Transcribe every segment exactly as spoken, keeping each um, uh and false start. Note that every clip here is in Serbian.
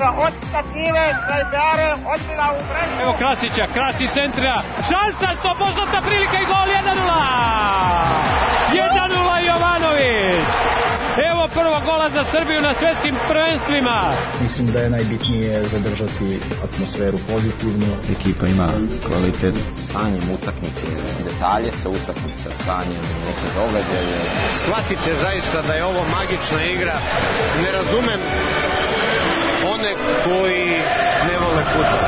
Evo od stative, Šajbjare, odbila u mrežu. Evo Krasića, Krasić centra, šansa, sto posto prilika i gol, jedan nula! jedan nula Jovanović! Evo prvog gola za Srbiju na svetskim prvenstvima. Mislim da je najbitnije zadržati atmosferu pozitivno. Ekipa ima kvalitet. Sanjem utakmice, detalje sa utakmice, sanjem neke događaje. Shvatite zaista da je ovo magična igra. Ne razumem one koji ne vole fudbal.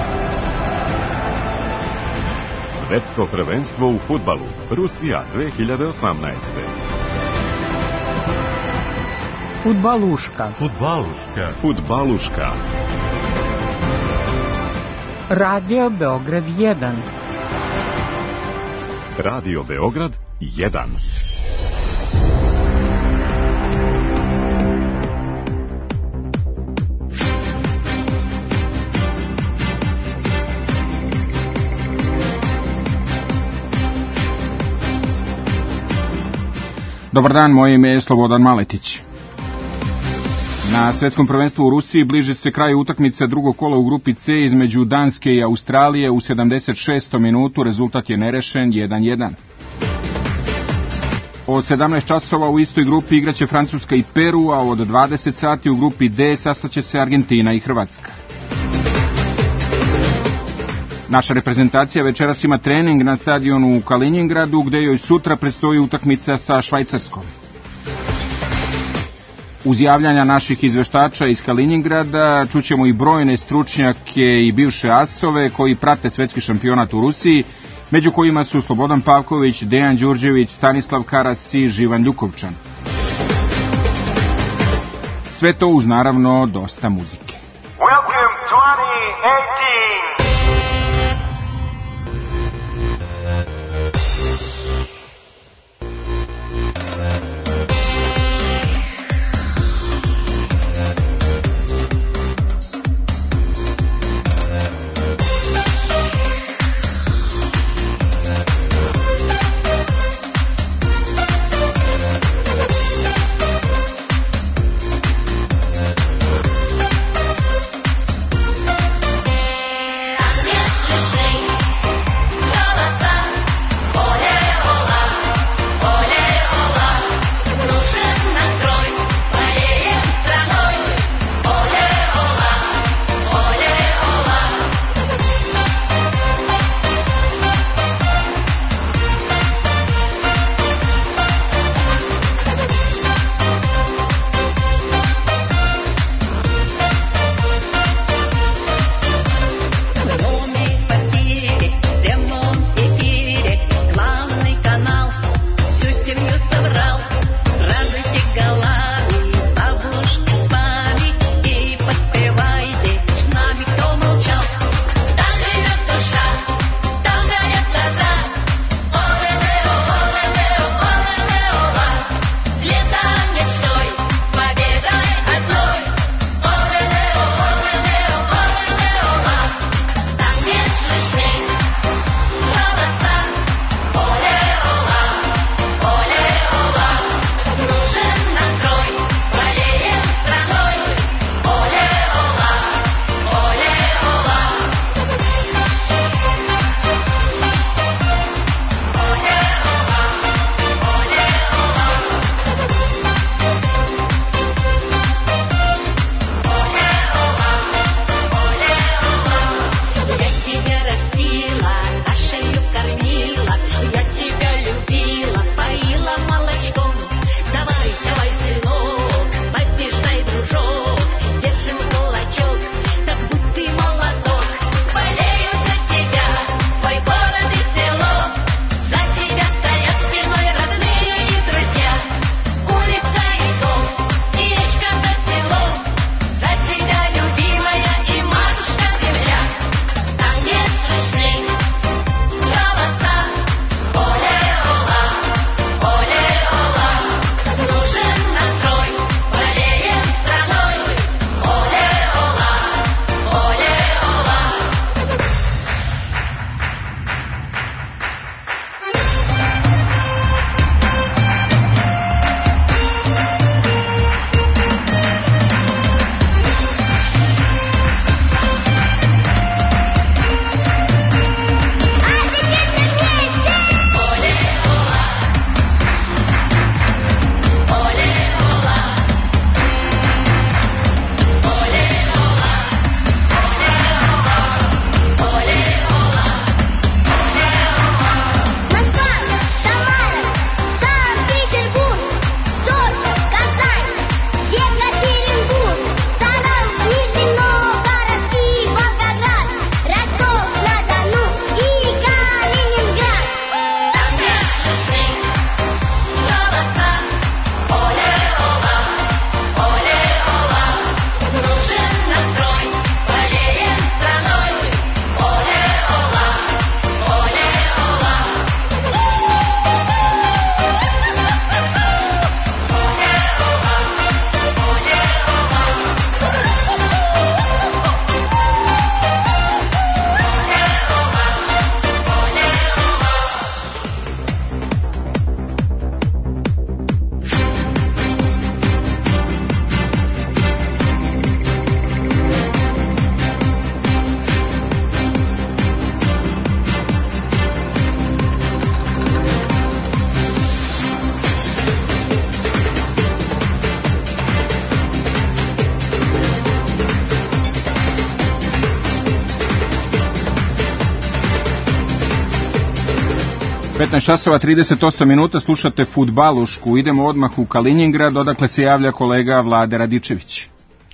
Svetsko prvenstvo u fudbalu. Rusija dve hiljade osamnaeste. Fudbaluška. Fudbaluška. Fudbaluška. Radio Beograd jedan. Radio Beograd jedan. Dobar dan, moje ime je Slobodan Maletić. Na svetskom prvenstvu u Rusiji bliže se kraju utakmice drugog kola u grupi C između Danske i Australije. U sedamdeset šestom minutu rezultat je nerešen jedan jedan. Od sedamnaest časova u istoj grupi igraće Francuska i Peru, a od dvadeset sati u grupi D sastaće se Argentina i Hrvatska. Naša reprezentacija večeras ima trening na stadionu u Kaliningradu, gde joj sutra predstoji utakmica sa Švajcarskom. Uz javljanja naših izveštača iz Kaliningrada čućemo i brojne stručnjake i bivše asove koji prate svetski šampionat u Rusiji, među kojima su Slobodan Pavković, Dejan Đurđević, Stanislav Karas i Živan Ljukovčan. Sve to uz naravno dosta muzike. Welcome twenty eighteen. petnaest časova trideset osam minuta, slušate Fudbalušku. Idemo odmah u Kaliningrad, odakle se javlja kolega Vlade Radičević.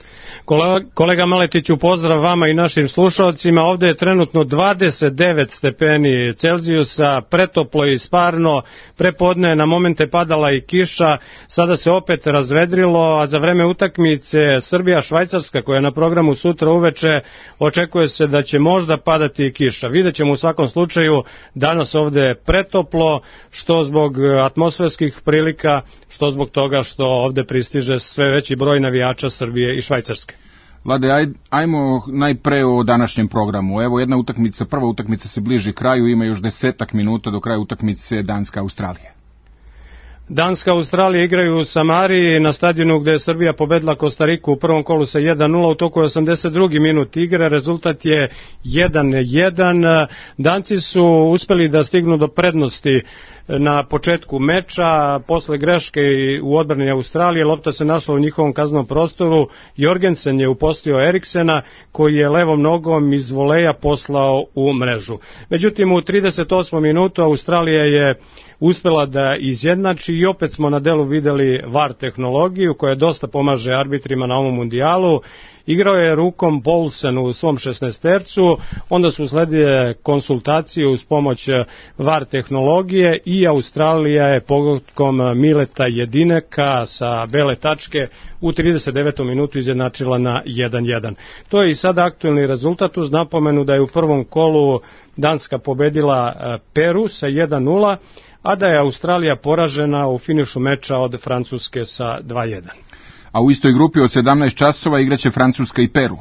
Kolega Maletiću, pozdrav vama i našim slušalcima. Ovde je trenutno dvadeset devet stepeni Celzijusa, pretoplo i sparno. Prepodne je na momente padala i kiša, sada se opet razvedrilo, a za vreme utakmice Srbija-Švajcarska, koja je na programu sutra uveče, očekuje se da će možda padati i kiša. Vidjet ćemo u svakom slučaju, danas ovde je pretoplo, što zbog atmosferskih prilika, što zbog toga što ovde pristiže sve veći broj navijača Srbije i Švajcarske. Vlade, aj, ajmo najpre o današnjem programu. Evo jedna utakmica, prva utakmica se bliži kraju, ima još desetak minuta do kraja utakmice Danska-Australija. Danska-Australija igraju u Samariji na stadionu gde je Srbija pobedila Kostariku u prvom kolu sa jedan nula, u toku je osamdeset drugi minut igre, rezultat je jedan jedan. Danci su uspeli da stignu do prednosti na početku meča, posle greške u odbrani Australije, lopta se našla u njihovom kaznenom prostoru, Jorgensen je upostio Eriksena, koji je levom nogom iz voleja poslao u mrežu. Međutim, u trideset osmom minutu Australija je uspela da izjednači i opet smo na delu videli V A R tehnologiju koja dosta pomaže arbitrima na ovom mundijalu. Igrao je rukom Poulsen u svom šesnaestercu, onda su usledile konsultacije uz pomoć V A R tehnologije i Australija je pogodkom Mileta Jedineka sa bele tačke u trideset devetom minutu izjednačila na jedan jedan. To je i sada aktuelni rezultat uz napomenu da je u prvom kolu Danska pobedila Peru sa jedan nula, a da je Australija poražena u finišu meča od Francuske sa dva jedan. A u istoj grupi od sedamnaest časova igraće Francuska i Peru.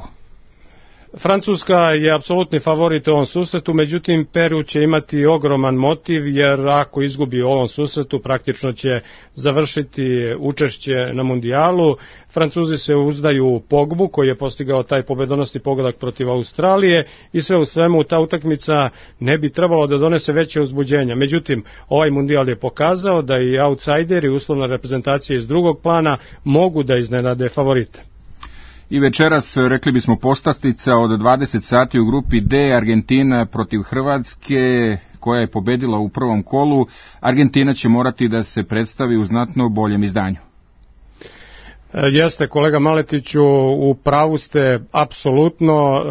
Francuska je apsolutni favorit u ovom susretu, međutim Peru će imati ogroman motiv, jer ako izgubi u ovom susretu praktično će završiti učešće na mundijalu. Francuzi se uzdaju u Pogbu, koji je postigao taj pobedonosni pogodak protiv Australije, i sve u svemu ta utakmica ne bi trebalo da donese veće uzbuđenja. Međutim, ovaj mundijal je pokazao da i outsideri, uslovna reprezentacija iz drugog plana, mogu da iznenade favorite. I večeras, rekli bismo, postastica od dvadeset sati u grupi D, Argentina protiv Hrvatske, koja je pobedila u prvom kolu. Argentina će morati da se predstavi u znatno boljem izdanju. Jeste, kolega Maletiću, u pravu ste apsolutno.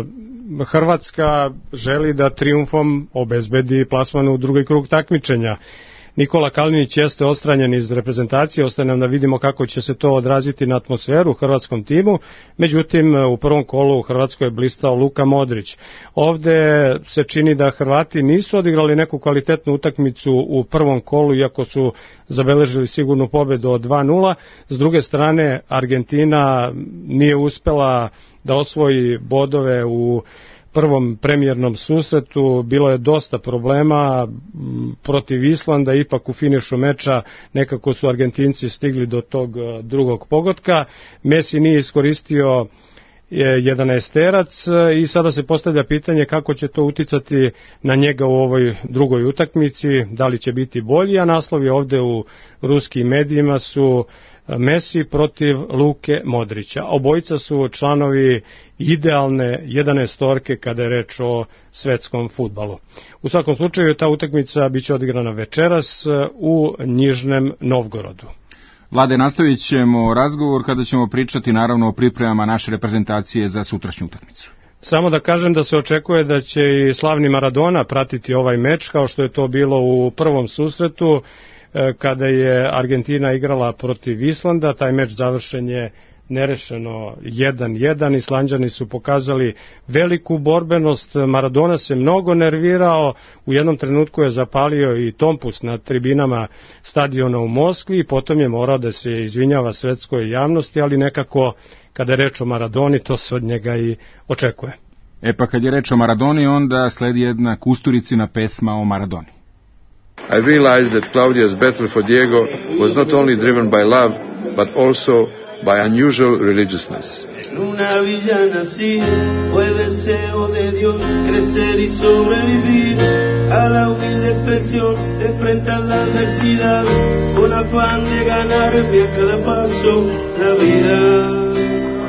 Hrvatska želi da trijumfom obezbedi plasman u drugi krug takmičenja. Nikola Kalinić jeste odstranjen iz reprezentacije, ostaje nam da vidimo kako će se to odraziti na atmosferu u hrvatskom timu, međutim u prvom kolu u Hrvatskoj je blistao Luka Modrić. Ovde se čini da Hrvati nisu odigrali neku kvalitetnu utakmicu u prvom kolu, iako su zabeležili sigurnu pobedu od dva nula. S druge strane, Argentina nije uspela da osvoji bodove u prvom premijernom susretu, bilo je dosta problema protiv Islanda, ipak u finišu meča nekako su Argentinci stigli do tog drugog pogotka. Messi nije iskoristio jedanaesterac i sada se postavlja pitanje kako će to uticati na njega u ovoj drugoj utakmici, da li će biti bolji, a naslovi ovde u ruskim medijima su Messi protiv Luke Modrića. Obojica su članovi idealne jedanaestorke kada je reč o svetskom fudbalu. U svakom slučaju ta utakmica biće odigrana večeras u Nižnem Novgorodu. Vlade, nastavit ćemo razgovor kada ćemo pričati naravno o pripremama naše reprezentacije za sutrašnju utakmicu. Samo da kažem da se očekuje da će i slavni Maradona pratiti ovaj meč, kao što je to bilo u prvom susretu kada je Argentina igrala protiv Islanda. Taj meč završen je nerešeno jedan jedan. Islanđani su pokazali veliku borbenost, Maradona se mnogo nervirao, u jednom trenutku je zapalio i tompus na tribinama stadiona u Moskvi i potom je morao da se izvinjava svetskoj javnosti, ali nekako kada je reč o Maradoni to se od njega i očekuje. E pa kad je reč o Maradoni, onda sledi jedna Kusturicina pesma o Maradoni. I realized that Claudia's battle for Diego was not only driven by love, but also by unusual religiousness. En una villa nací, fue deseo de Dios crecer y sobrevivir a la humilde expresión de enfrentar la adversidad con afán de ganarme a cada paso la vida.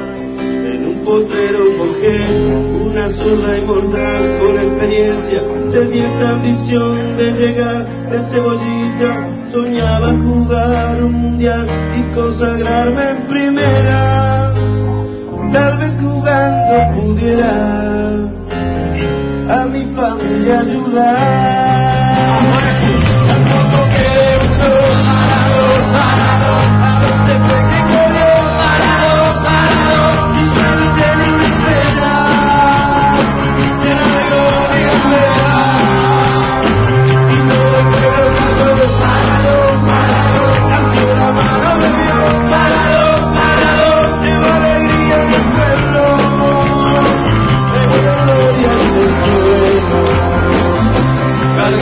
En un potrero forjé una zurda inmortal con experiencia, sedienta ambición de llegar de cebollita, soñaba jugar un mundial y consagrarme en primera. Tal vez jugando pudiera a mi familia ayudar. Tampoco queremos Maradona, Maradona, a veces fue que corrió Maradona, Maradona, y ya no tiene una estrella, llena de gloria y espera, y todo el pueblo cantó Maradona, Maradona, nació la mano de Dios, Maradona, Maradona, lleva alegría en el pueblo, de gloria y de sueño.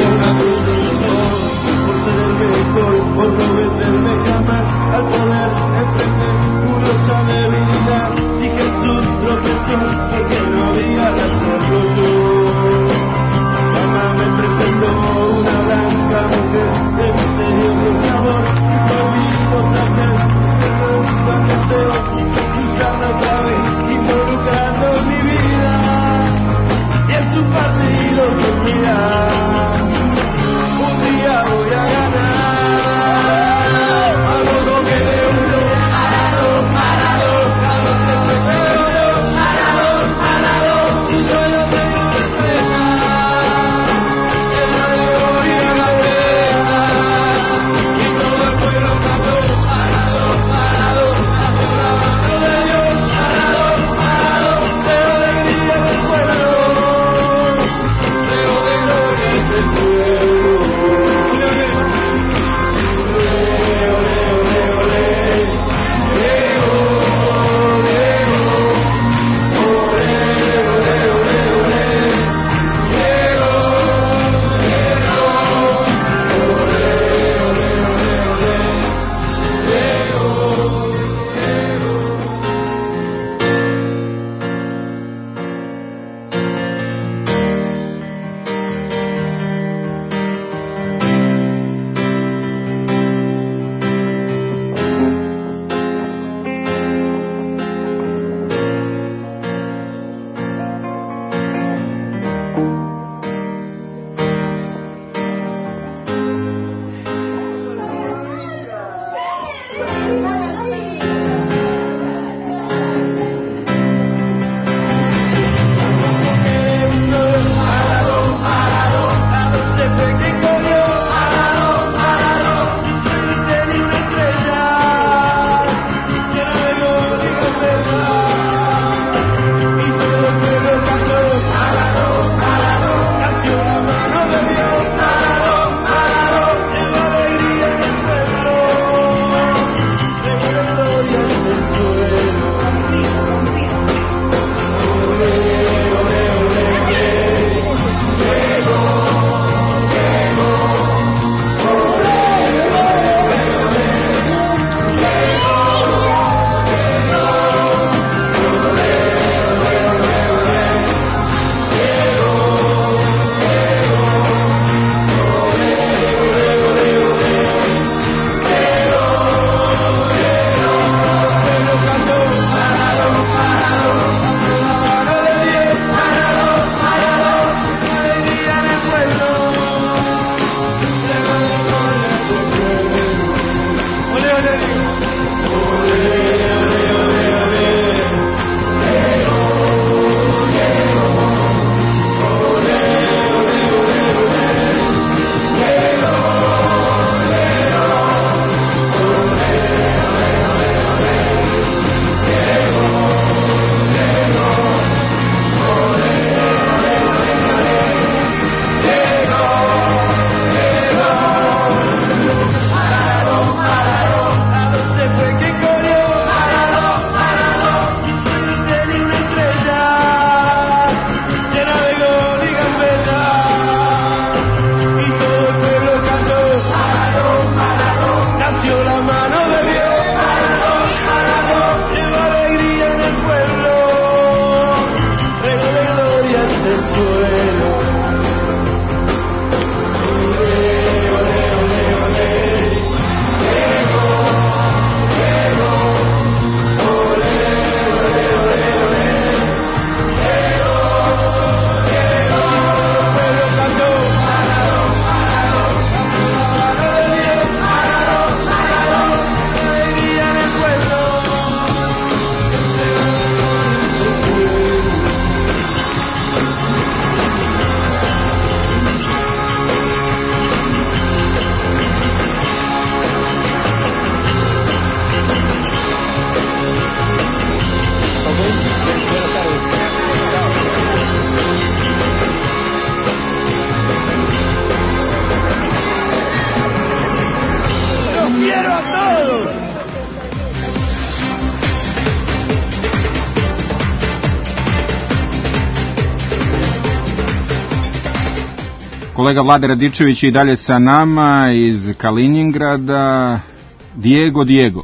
Kolega Vlade Radičević je i dalje sa nama iz Kaliningrada. Diego, Diego.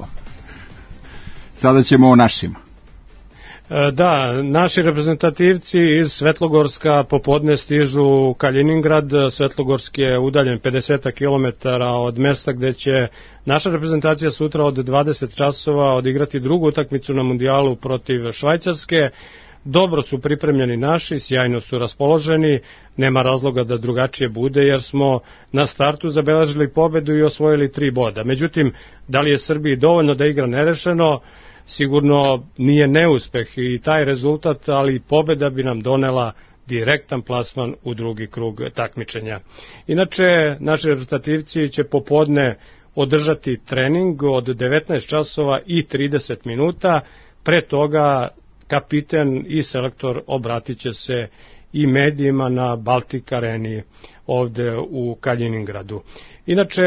Sada ćemo o našima. Da, naši reprezentativci iz Svetlogorska popodne stižu u Kaliningrad. Svetlogorski je udaljen pedeset kilometara od mesta gde će naša reprezentacija sutra od dvadeset časova odigrati drugu utakmicu na mundijalu protiv Švajcarske. Dobro su pripremljeni naši, sjajno su raspoloženi, nema razloga da drugačije bude jer smo na startu zabeležili pobedu i osvojili tri boda. Međutim, da li je Srbiji dovoljno da igra nerešeno? Sigurno nije neuspeh i taj rezultat, ali pobeda bi nam donela direktan plasman u drugi krug takmičenja. Inače, naši reprezentativci će popodne održati trening od devetnaest časova i trideset minuta. Pre toga kapiten i selektor obratit će se i medijima na Baltic Areni ovde u Kaliningradu. Inače,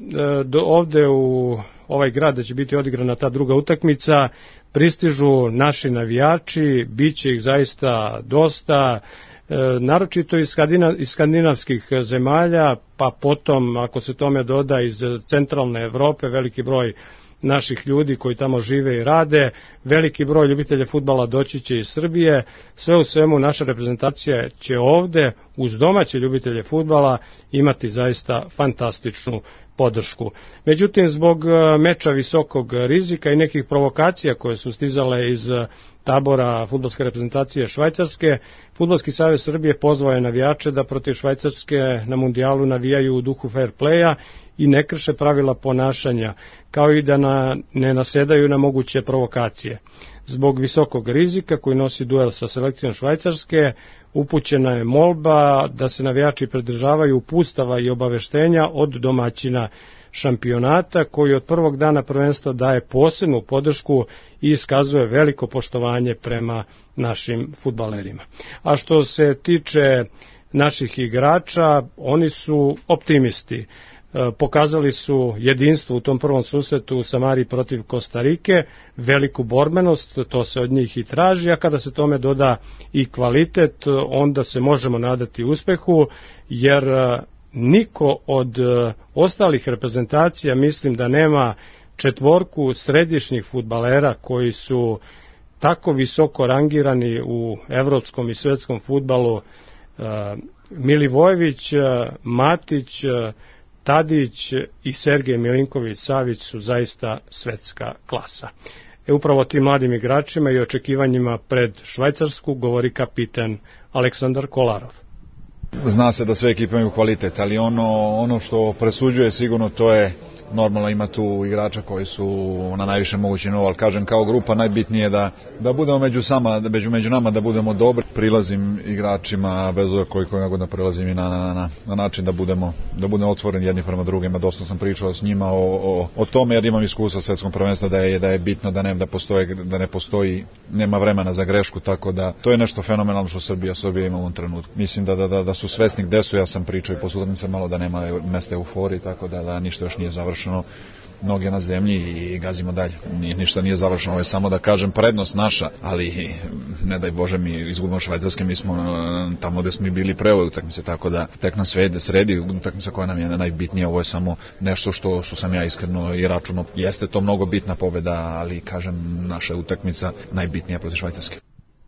ovde u ovaj grad da će biti odigrana ta druga utakmica, pristižu naši navijači, bit će ih zaista dosta, naročito iz skandinavskih zemalja, pa potom, ako se tome doda, iz centralne Evrope, veliki broj naših ljudi koji tamo žive i rade, veliki broj ljubitelja fudbala doći će iz Srbije. Sve u svemu naša reprezentacija će ovde uz domaće ljubitelje fudbala imati zaista fantastičnu podršku. Međutim, zbog meča visokog rizika i nekih provokacija koje su stizale iz tabora fudbalske reprezentacije Švajcarske, Fudbalski savez Srbije pozvao je navijače da protiv Švajcarske na mundijalu navijaju u duhu fair playa i ne krše pravila ponašanja, kao i da na, ne nasedaju na moguće provokacije. Zbog visokog rizika koji nosi duel sa selekcijom Švajcarske, upućena je molba da se navijači pridržavaju uputstava i obaveštenja od domaćina šampionata, koji od prvog dana prvenstva daje posebnu podršku i iskazuje veliko poštovanje prema našim fudbalerima. A što se tiče naših igrača, oni su optimisti. Pokazali su jedinstvo u tom prvom susretu u Samari protiv Kostarike, veliku borbenost, to se od njih i traži, a kada se tome doda i kvalitet, onda se možemo nadati uspehu, jer niko od ostalih reprezentacija, mislim da nema četvorku središnjih fudbalera koji su tako visoko rangirani u evropskom i svetskom fudbalu. Milivojević, Matić, Tadić i Sergej Milinković-Savić su zaista svetska klasa. E upravo tim mladim igračima i očekivanjima pred Švajcarsku govori kapiten Aleksandar Kolarov. Zna se da sve ekipe imaju kvalitet, ali ono, ono što presuđuje sigurno to je normalno, ima tu igrača koji su na najviše mogući nivou, ali kažem kao grupa najbitnije je da, da budemo među, sama, među, među nama, da budemo dobri. Prilazim igračima, bez ova koji koji god da prilazim i na, na, na, na način da budemo, da budemo otvoreni jedni prema drugima. Dosta sam pričao s njima o, o, o tome jer imam iskustva svetskom prvenstva da je, da je bitno da ne, da, postoje, da ne postoji, nema vremena za grešku, tako da to je nešto fenomenalno što Srbija, Srbija ima u ovom trenutku. Mislim da, da, da, da su svesni gde su, ja sam pričao i po sudarnice malo da nema mesta euforiji, tako da, da ništa još nije završeno. Noge na zemlji i gazimo dalje. Ništa nije završeno, ovo je samo da kažem prednost naša, ali ne daj Bože mi izgubimo Švajcarske, mi smo tamo gde smo i bili pre ovoj utakmice, tako da tek nas sredi, sredi utakmica koja nam je najbitnija, ovo je samo nešto što, što sam ja iskreno i računao. Jeste to mnogo bitna pobeda, ali kažem naša utakmica najbitnija protiv Švajcarske.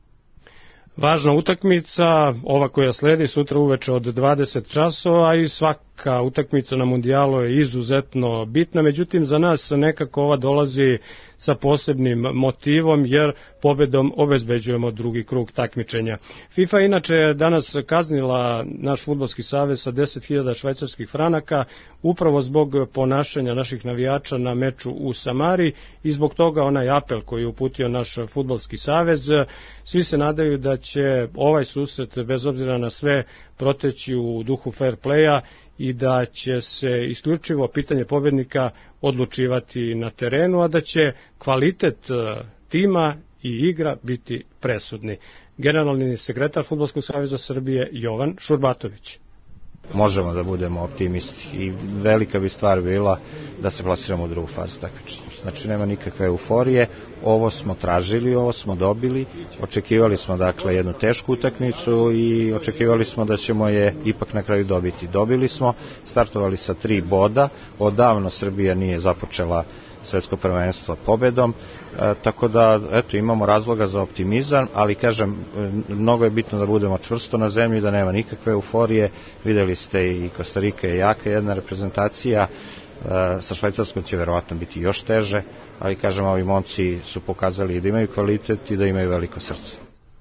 Važna utakmica, ova koja sledi sutra uveče od dvadeset časova, i svaka utakmica na mundijalu je izuzetno bitna, međutim za nas nekako ova dolazi sa posebnim motivom, jer pobedom obezbeđujemo drugi krug takmičenja. FIFA inače danas kaznila naš fudbalski savez sa deset hiljada švajcarskih franaka upravo zbog ponašanja naših navijača na meču u Samari i zbog toga onaj apel koji je uputio naš fudbalski savez. Svi se nadaju da će ovaj susret, bez obzira na sve, proteći u duhu fair playa i da će se isključivo pitanje pobednika odlučivati na terenu, a da će kvalitet tima i igra biti presudni. Generalni sekretar Fudbalskog saveza Srbije Jovan Šurbatović. možemo da budemo optimisti i velika bi stvar bila da se plasiramo u drugu fazu takmičenja. Znači nema nikakve euforije, ovo smo tražili, ovo smo dobili, očekivali smo dakle jednu tešku utakmicu i očekivali smo da ćemo je ipak na kraju dobiti. Dobili smo, startovali sa tri boda, odavno Srbija nije započela svetsko prvenstvo pobedom, e, tako da eto imamo razloga za optimizam, ali kažem mnogo je bitno da budemo čvrsto na zemlji, da nema nikakve euforije. Videli ste i Kostarika je jaka jedna reprezentacija, e, sa Švajcarskom će verovatno biti još teže, ali kažem ovi momci su pokazali da imaju kvalitet i da imaju veliko srce.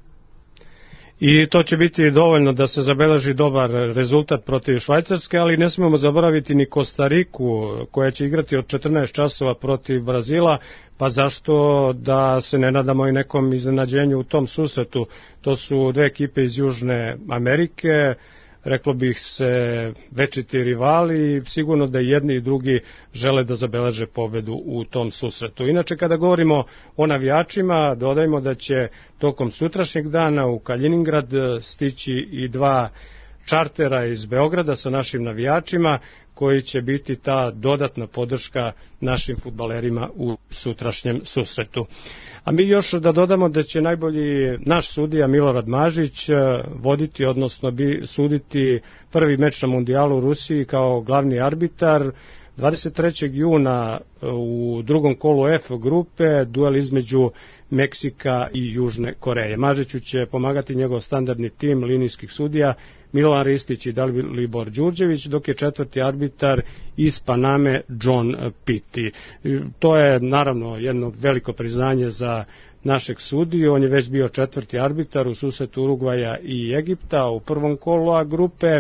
I to će biti dovoljno da se zabeleži dobar rezultat protiv Švajcarske, ali ne smemo zaboraviti ni Kostariku koja će igrati od četrnaest časova protiv Brazila, pa zašto da se ne nadamo i nekom iznenađenju u tom susretu. To su dve ekipe iz Južne Amerike, reklo bih se večiti rivali, sigurno da jedni i drugi žele da zabeleže pobedu u tom susretu. Inače, kada govorimo o navijačima, dodajmo da će tokom sutrašnjeg dana u Kaliningrad stići i dva čartera iz Beograda sa našim navijačima, koji će biti ta dodatna podrška našim fudbalerima u sutrašnjem susretu. A mi još da dodamo da će najbolji naš sudija Milorad Mažić voditi, odnosno bi suditi prvi meč na mundijalu u Rusiji kao glavni arbitar. dvadeset trećeg juna u drugom kolu F grupe duel između Meksika i Južne Koreje. Mažiću će pomagati njegov standardni tim linijskih sudija Milovan Ristić i Dalibor Đurđević, dok je četvrti arbitar iz Paname John Pitti. To je naravno jedno veliko priznanje za našeg sudiju, on je već bio četvrti arbitar u susretu Urugvaja i Egipta u prvom kolu A grupe,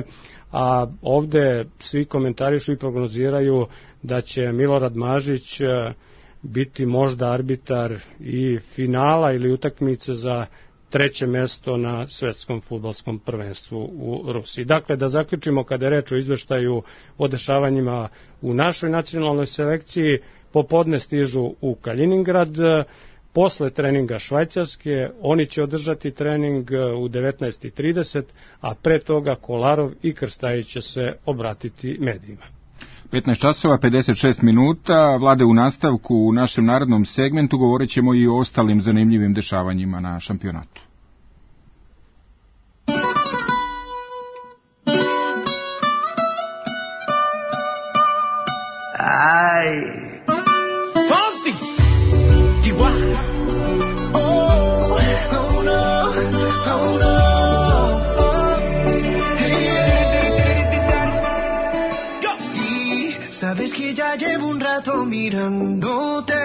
a ovde svi komentarišu i prognoziraju da će Milorad Mažić biti možda arbitar i finala ili utakmice za treće mesto na svetskom fudbalskom prvenstvu u Rusiji. Dakle, da zaključimo, kada je reč o izveštaju o dešavanjima u našoj nacionalnoj selekciji, popodne stižu u Kaliningrad, posle treninga Švajcarske, oni će održati trening u devetnaest i trideset, a pre toga Kolarov i Krstajić će se obratiti medijima. petnaest časova pedeset šest minuta, Vlade, u nastavku u našem narodnom segmentu govorit ćemo i o ostalim zanimljivim dešavanjima na šampionatu. Ay, Fonsi, Chihuahua. Oh, oh no, oh no. Sabes que ya llevo un rato mirándote.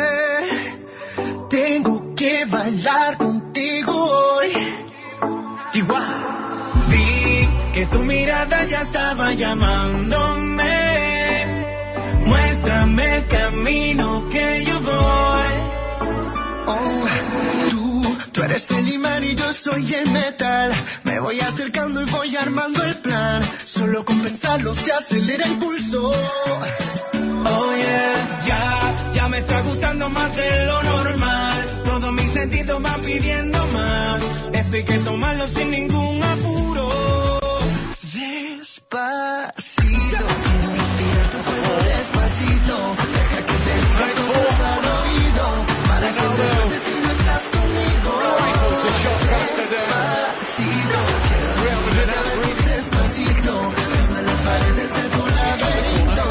Tengo que bailar contigo hoy. Chihuahua. Vi que tu mirada ya estaba llamándome. Muéstrame el camino que yo voy. Oh, tú, tú eres el imán y yo soy el metal. Me voy acercando y voy armando el plan. Solo con pensarlo se acelera el pulso. Oh yeah, ya, ya me está gustando más de lo normal. Todos mis sentidos van pidiendo más. Esto hay que tomarlo sin ningún apuro. Despacito, quiero respirar tu cuerpo despacito. Deja que te diga cosas al oído, para que te notes si no estás conmigo. Despacito, quiero respirar despacito. Llama las paredes de tu laberinto.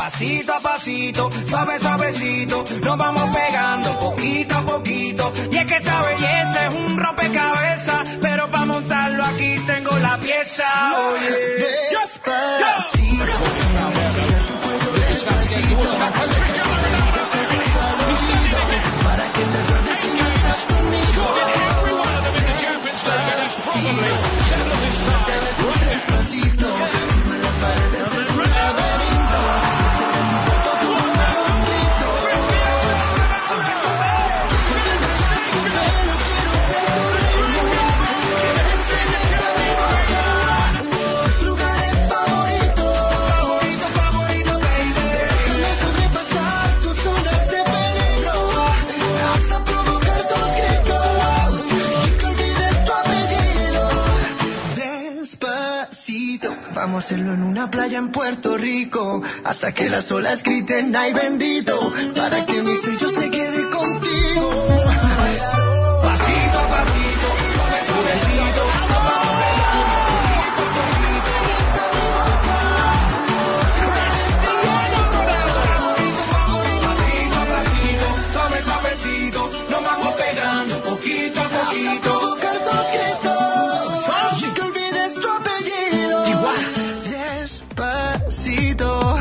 pasito a pasito, suave suavecito, nos vamos pegando poquito a poquito. Y es que esa belleza es un rompecabezas, pero para montarlo aquí tengo la pieza. Oye, despacito. Para que te acuerdes si no estás conmigo. Despacito, me las paredes de tu laberinto. Tu manuscrito. Lugares favoritos, favorito, favorito, baby. Déjame sobrepasar tus zonas de peligro, hasta provocar tus gritos y que olvides tu apellido. Despacito, vamos a hacerlo en una playa en Puerto Rico, hasta que las olas griten ay bendito, para que mi sello se quede contigo. Pasito a pasito, suave suavecito, pasito a pasito, suave suavecito, nos vamos pegando poquito a poquito. Hasta provocar tus gritos y que olvides tu apellido. Despacito.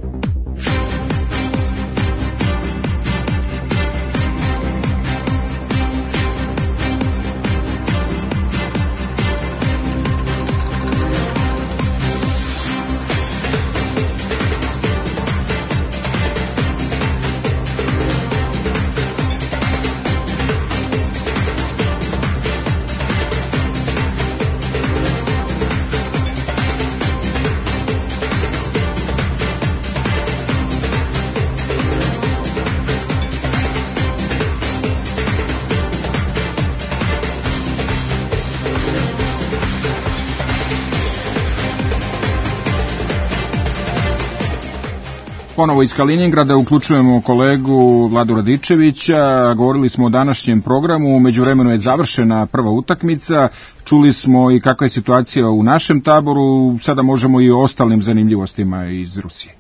Ponovo iz Kaliningrada uključujemo kolegu Vladu Radičevića. Govorili smo o današnjem programu, u međuvremenu je završena prva utakmica, čuli smo i kakva je situacija u našem taboru, sada možemo i o ostalim zanimljivostima iz Rusije.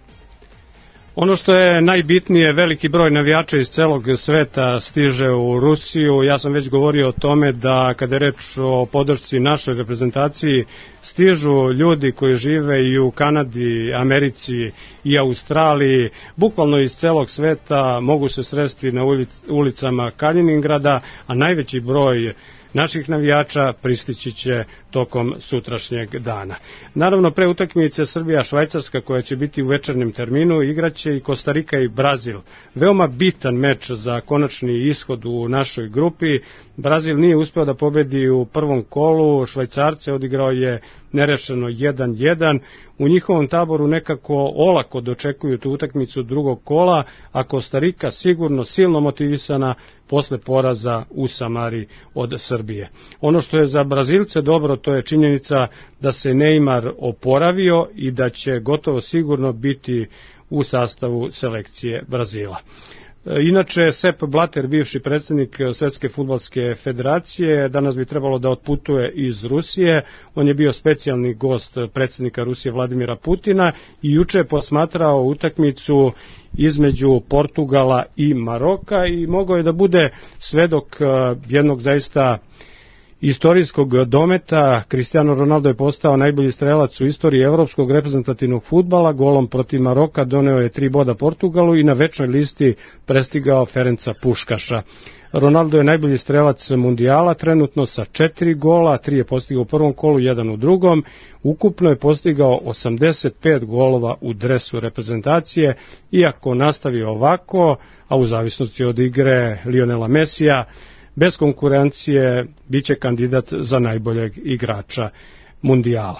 Ono što je najbitnije, veliki broj navijača iz celog sveta stiže u Rusiju. Ja sam već govorio o tome da kada je reč o podršci našoj reprezentaciji, stižu ljudi koji žive i u Kanadi, Americi i Australiji, bukvalno iz celog sveta mogu se sresti na ulicama Kaliningrada, a najveći broj naših navijača pristići će tokom sutrašnjeg dana. Naravno, pre utakmice Srbija-Švajcarska, koja će biti u večernjem terminu, igraće i Kostarika i Brazil. Veoma bitan meč za konačni ishod u našoj grupi. Brazil nije uspeo da pobedi u prvom kolu, Švajcarce odigrao je nerešeno jedan jedan. U njihovom taboru nekako olako dočekuju tu utakmicu drugog kola, a Kostarika sigurno silno motivisana posle poraza u Samari od Srbije. Ono što je za Brazilce dobro, to je činjenica da se Neymar oporavio i da će gotovo sigurno biti u sastavu selekcije Brazila. Inače, Sepp Blatter, bivši predsjednik Svetske fudbalske federacije, danas bi trebalo da otputuje iz Rusije. On je bio specijalni gost predsjednika Rusije Vladimira Putina i juče je posmatrao utakmicu između Portugala i Maroka i mogao je da bude svedok jednog zaista istorijskog dometa. Cristiano Ronaldo je postao najbolji strelac u istoriji evropskog reprezentativnog fudbala, golom protiv Maroka doneo je tri boda Portugalu i na večnoj listi prestigao Ferenca Puškaša. Ronaldo je najbolji strelac mundijala trenutno sa četiri gola, tri je postigao u prvom kolu, jedan u drugom. Ukupno je postigao osamdeset pet golova u dresu reprezentacije, iako nastavi ovako, a u zavisnosti od igre Lionela Mesija, bez konkurencije biće kandidat za najboljeg igrača mundijala.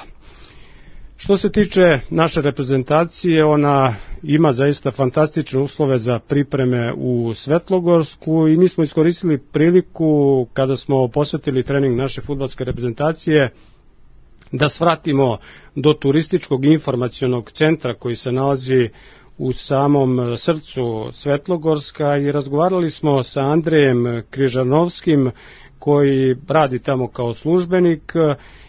Što se tiče naše reprezentacije, ona ima zaista fantastične uslove za pripreme u Svetlogorsku i mi smo iskoristili priliku kada smo posvetili trening naše fudbalske reprezentacije da svratimo do turističkog informacionog centra koji se nalazi u samom srcu Svetlogorska i razgovarali smo sa Andrejem Križanovskim koji radi tamo kao službenik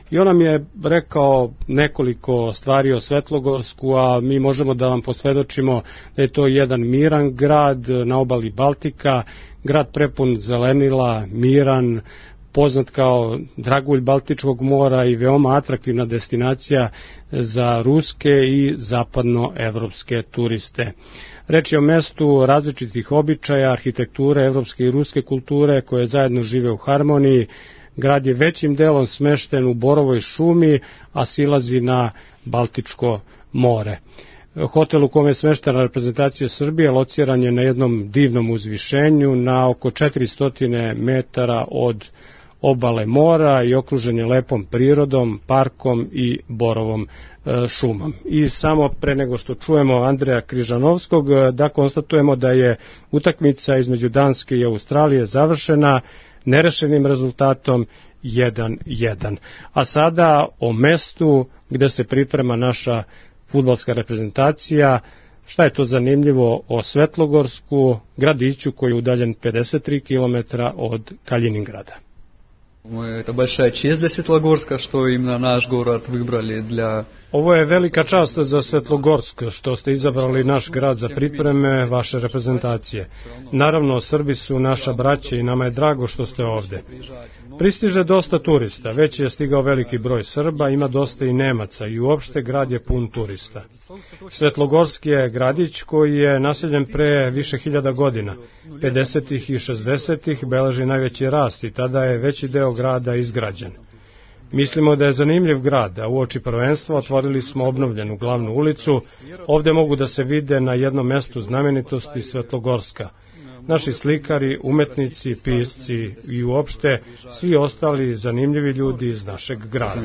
i on nam je rekao nekoliko stvari o Svetlogorsku, a mi možemo da vam posvedočimo da je to jedan miran grad na obali Baltika, grad prepun zelenila, miran, poznat kao dragulj Baltičkog mora i veoma atraktivna destinacija za ruske i zapadnoevropske turiste. Reč je o mestu različitih običaja, arhitekture, evropske i ruske kulture koje zajedno žive u harmoniji. Grad je većim delom smešten u borovoj šumi, a silazi na Baltičko more. Hotel u kome je smeštena reprezentacija Srbije lociran je na jednom divnom uzvišenju na oko četiristo metara od obale mora i okružen je lepom prirodom, parkom i borovom šumom. I samo pre nego što čujemo Andreja Križanovskog, da konstatujemo da je utakmica između Danske i Australije završena nerešenim rezultatom jedan jedan. A sada o mestu gde se priprema naša fudbalska reprezentacija. Šta je to zanimljivo o Svetlogorsku, gradiću koji je udaljen pedeset tri kilometra od Калининграда? Это большая честь для Светлогорска, что именно наш город выбрали для... Ovo je velika čast za Svetlogorsk, što ste izabrali naš grad za pripreme vaše reprezentacije. Naravno, Srbi su naša braća i nama je drago što ste ovde. Pristiže dosta turista, već je stigao veliki broj Srba, ima dosta i Nemaca i uopšte grad je pun turista. Svetlogorski je gradić koji je naseljen pre više hiljada godina. pedesetih i šezdesetih beleži najveći rast i tada je veći deo grada izgrađen. Mislimo da je zanimljiv grad, a uoči prvenstva otvorili smo obnovljenu glavnu ulicu. Ovde mogu da se vide na jednom mestu znamenitosti Svetlogorska. Naši slikari, umetnici, pisci i uopšte svi ostali zanimljivi ljudi iz našeg grada.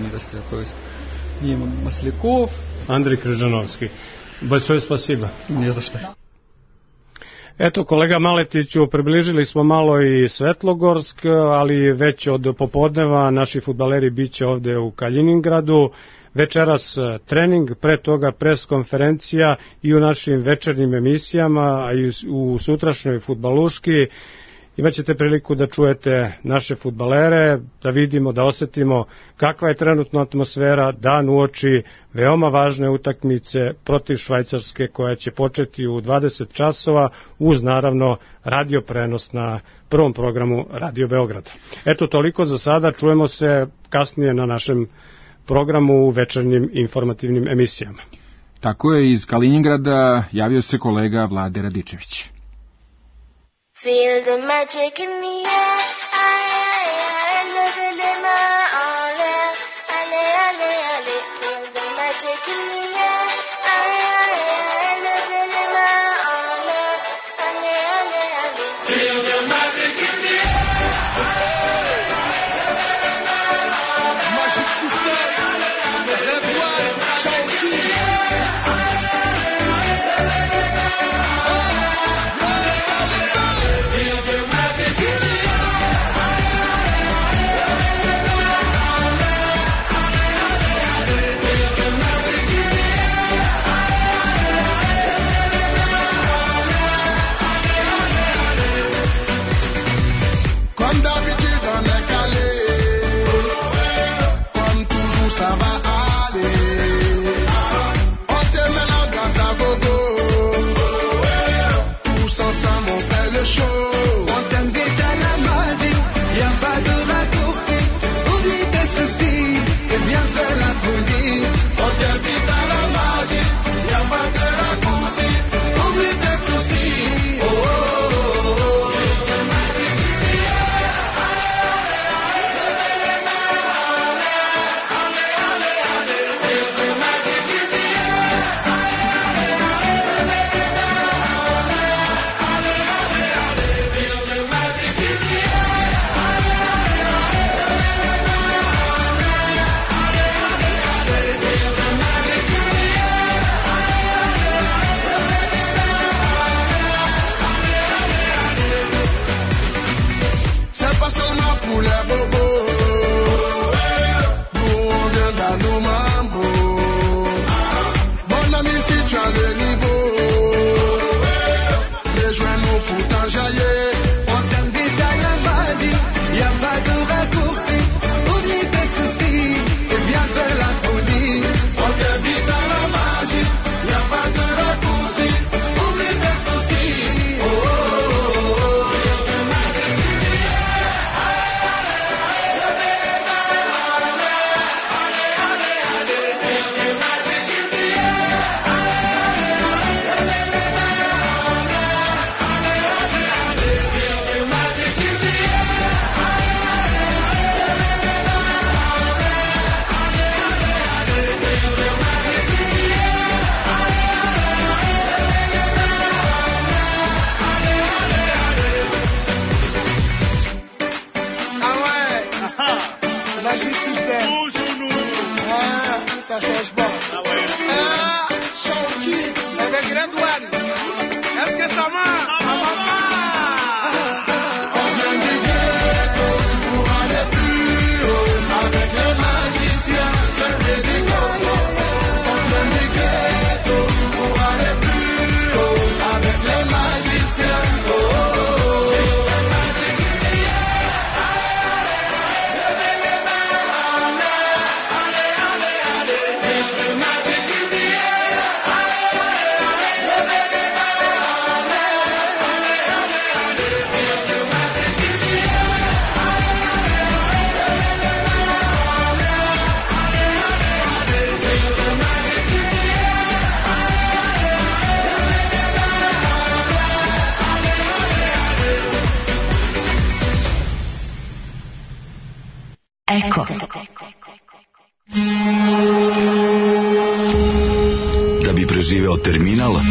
Andrej Križanovski. Большое спасибо. Не за что. Eto, kolega Maletiću, približili smo malo i Svetlogorsk, ali već od popodneva naši fudbaleri bit će ovde u Kaliningradu. Večeras trening, pre toga pres konferencija i u našim večernjim emisijama, a i u sutrašnjoj fudbaluški. Imaćete priliku da čujete naše fudbalere, da vidimo, da osetimo kakva je trenutna atmosfera dan uoči veoma važne utakmice protiv Švajcarske koja će početi u dvadeset časova uz naravno radio prenos na prvom programu Radio Beograda. Eto toliko za sada, čujemo se kasnije na našem programu u večernjim informativnim emisijama. Tako je, iz Kaliningrada javio se kolega Vlade Radičević. Feel the magic in the air, aye, aye, aye, look at them all, ale, ale, ale, feel the magic in the air, aye, aye, aye, look at them all, ale, ale, ale, feel the magic in the air, magic system, the one, shouting. Feel the magic in the air.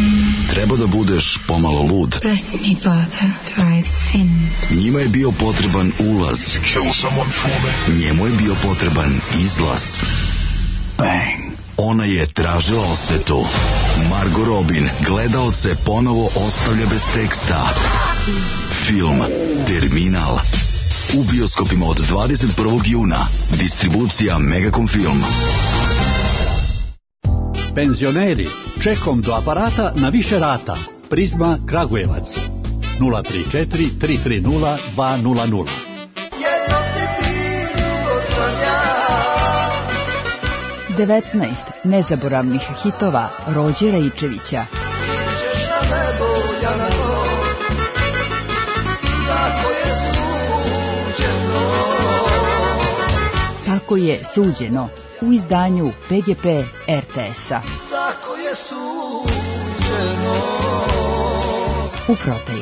Treba da budeš pomalo lud. Bless me, Father, for I have sinned. Njima je bio potreban ulaz. Njemu je bio potreban izlaz. Bang. Ona je tražila osvetu. Margot Robin gledaoce ponovo ostavlja bez teksta. Film Terminal. U bioskopima od dvadeset prvog juna. Distribucija Megacom Film. Penzioneri, čekom do aparata na više rata. Prizma Kragujevac. nula tri četiri tri tri nula dva nula nula. devetnaest nezaboravnih hitova Rođe Raičevića. Tako je suđeno u izdanju P G P R T S-a. Tako je suđeno. U proteji.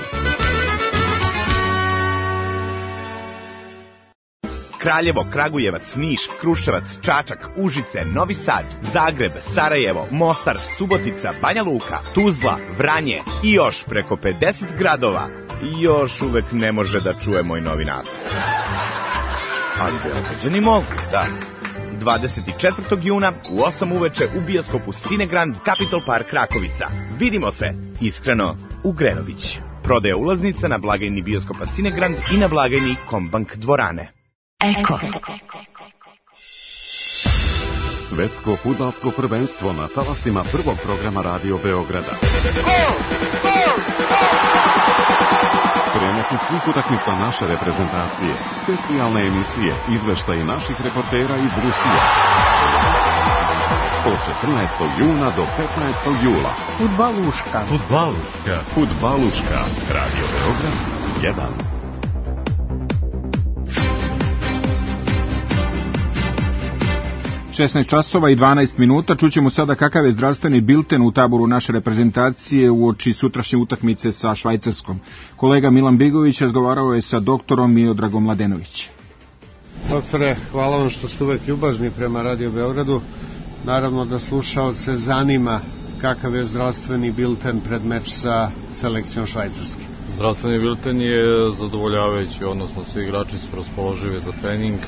Kraljevo, Kragujevac, Niš, Kruševac, Čačak, Užice, Novi Sad, Zagreb, Sarajevo, Mostar, Subotica, Banja Luka, Tuzla, Vranje i još preko pedeset gradova. I još uvek ne može da čuje moj novi nastup. Ali Beograđani mogu, da. dvadeset četvrtog juna u osam uveče u bioskopu Cinegrand Capital Park Rakovica. Vidimo se, iskreno, u Grenović. Prodaja ulaznica na blagajni bioskopa Cinegrand i na blagajni Kombank dvorane. Eko. Svetsko fudbalsko prvenstvo na talasima prvog programa Radio Beograda. Prenosi svih utakmica naše reprezentacije, specijalne emisije, izveštaji naših reportera iz Rusije. Od četrnaestog juna do petnaestog jula. Fudbaluška. Fudbaluška. Fudbaluška. Radio Beograd jedan. šesnaest časova i dvanaest minuta. Čućemo sada kakav je zdravstveni bilten u taboru naše reprezentacije uoči sutrašnje utakmice sa Švajcarskom. Kolega Milan Bigović razgovarao je sa doktorom Miodragom Mladenović. Doktore, hvala vam što ste uvek ljubazni prema Radio Beogradu. Naravno da slušaoce zanima kakav je zdravstveni bilten pred meč sa selekcijom Švajcarske. Zdravstveni bilten je zadovoljavajući, odnosno svi igrači su raspoloživi za trening.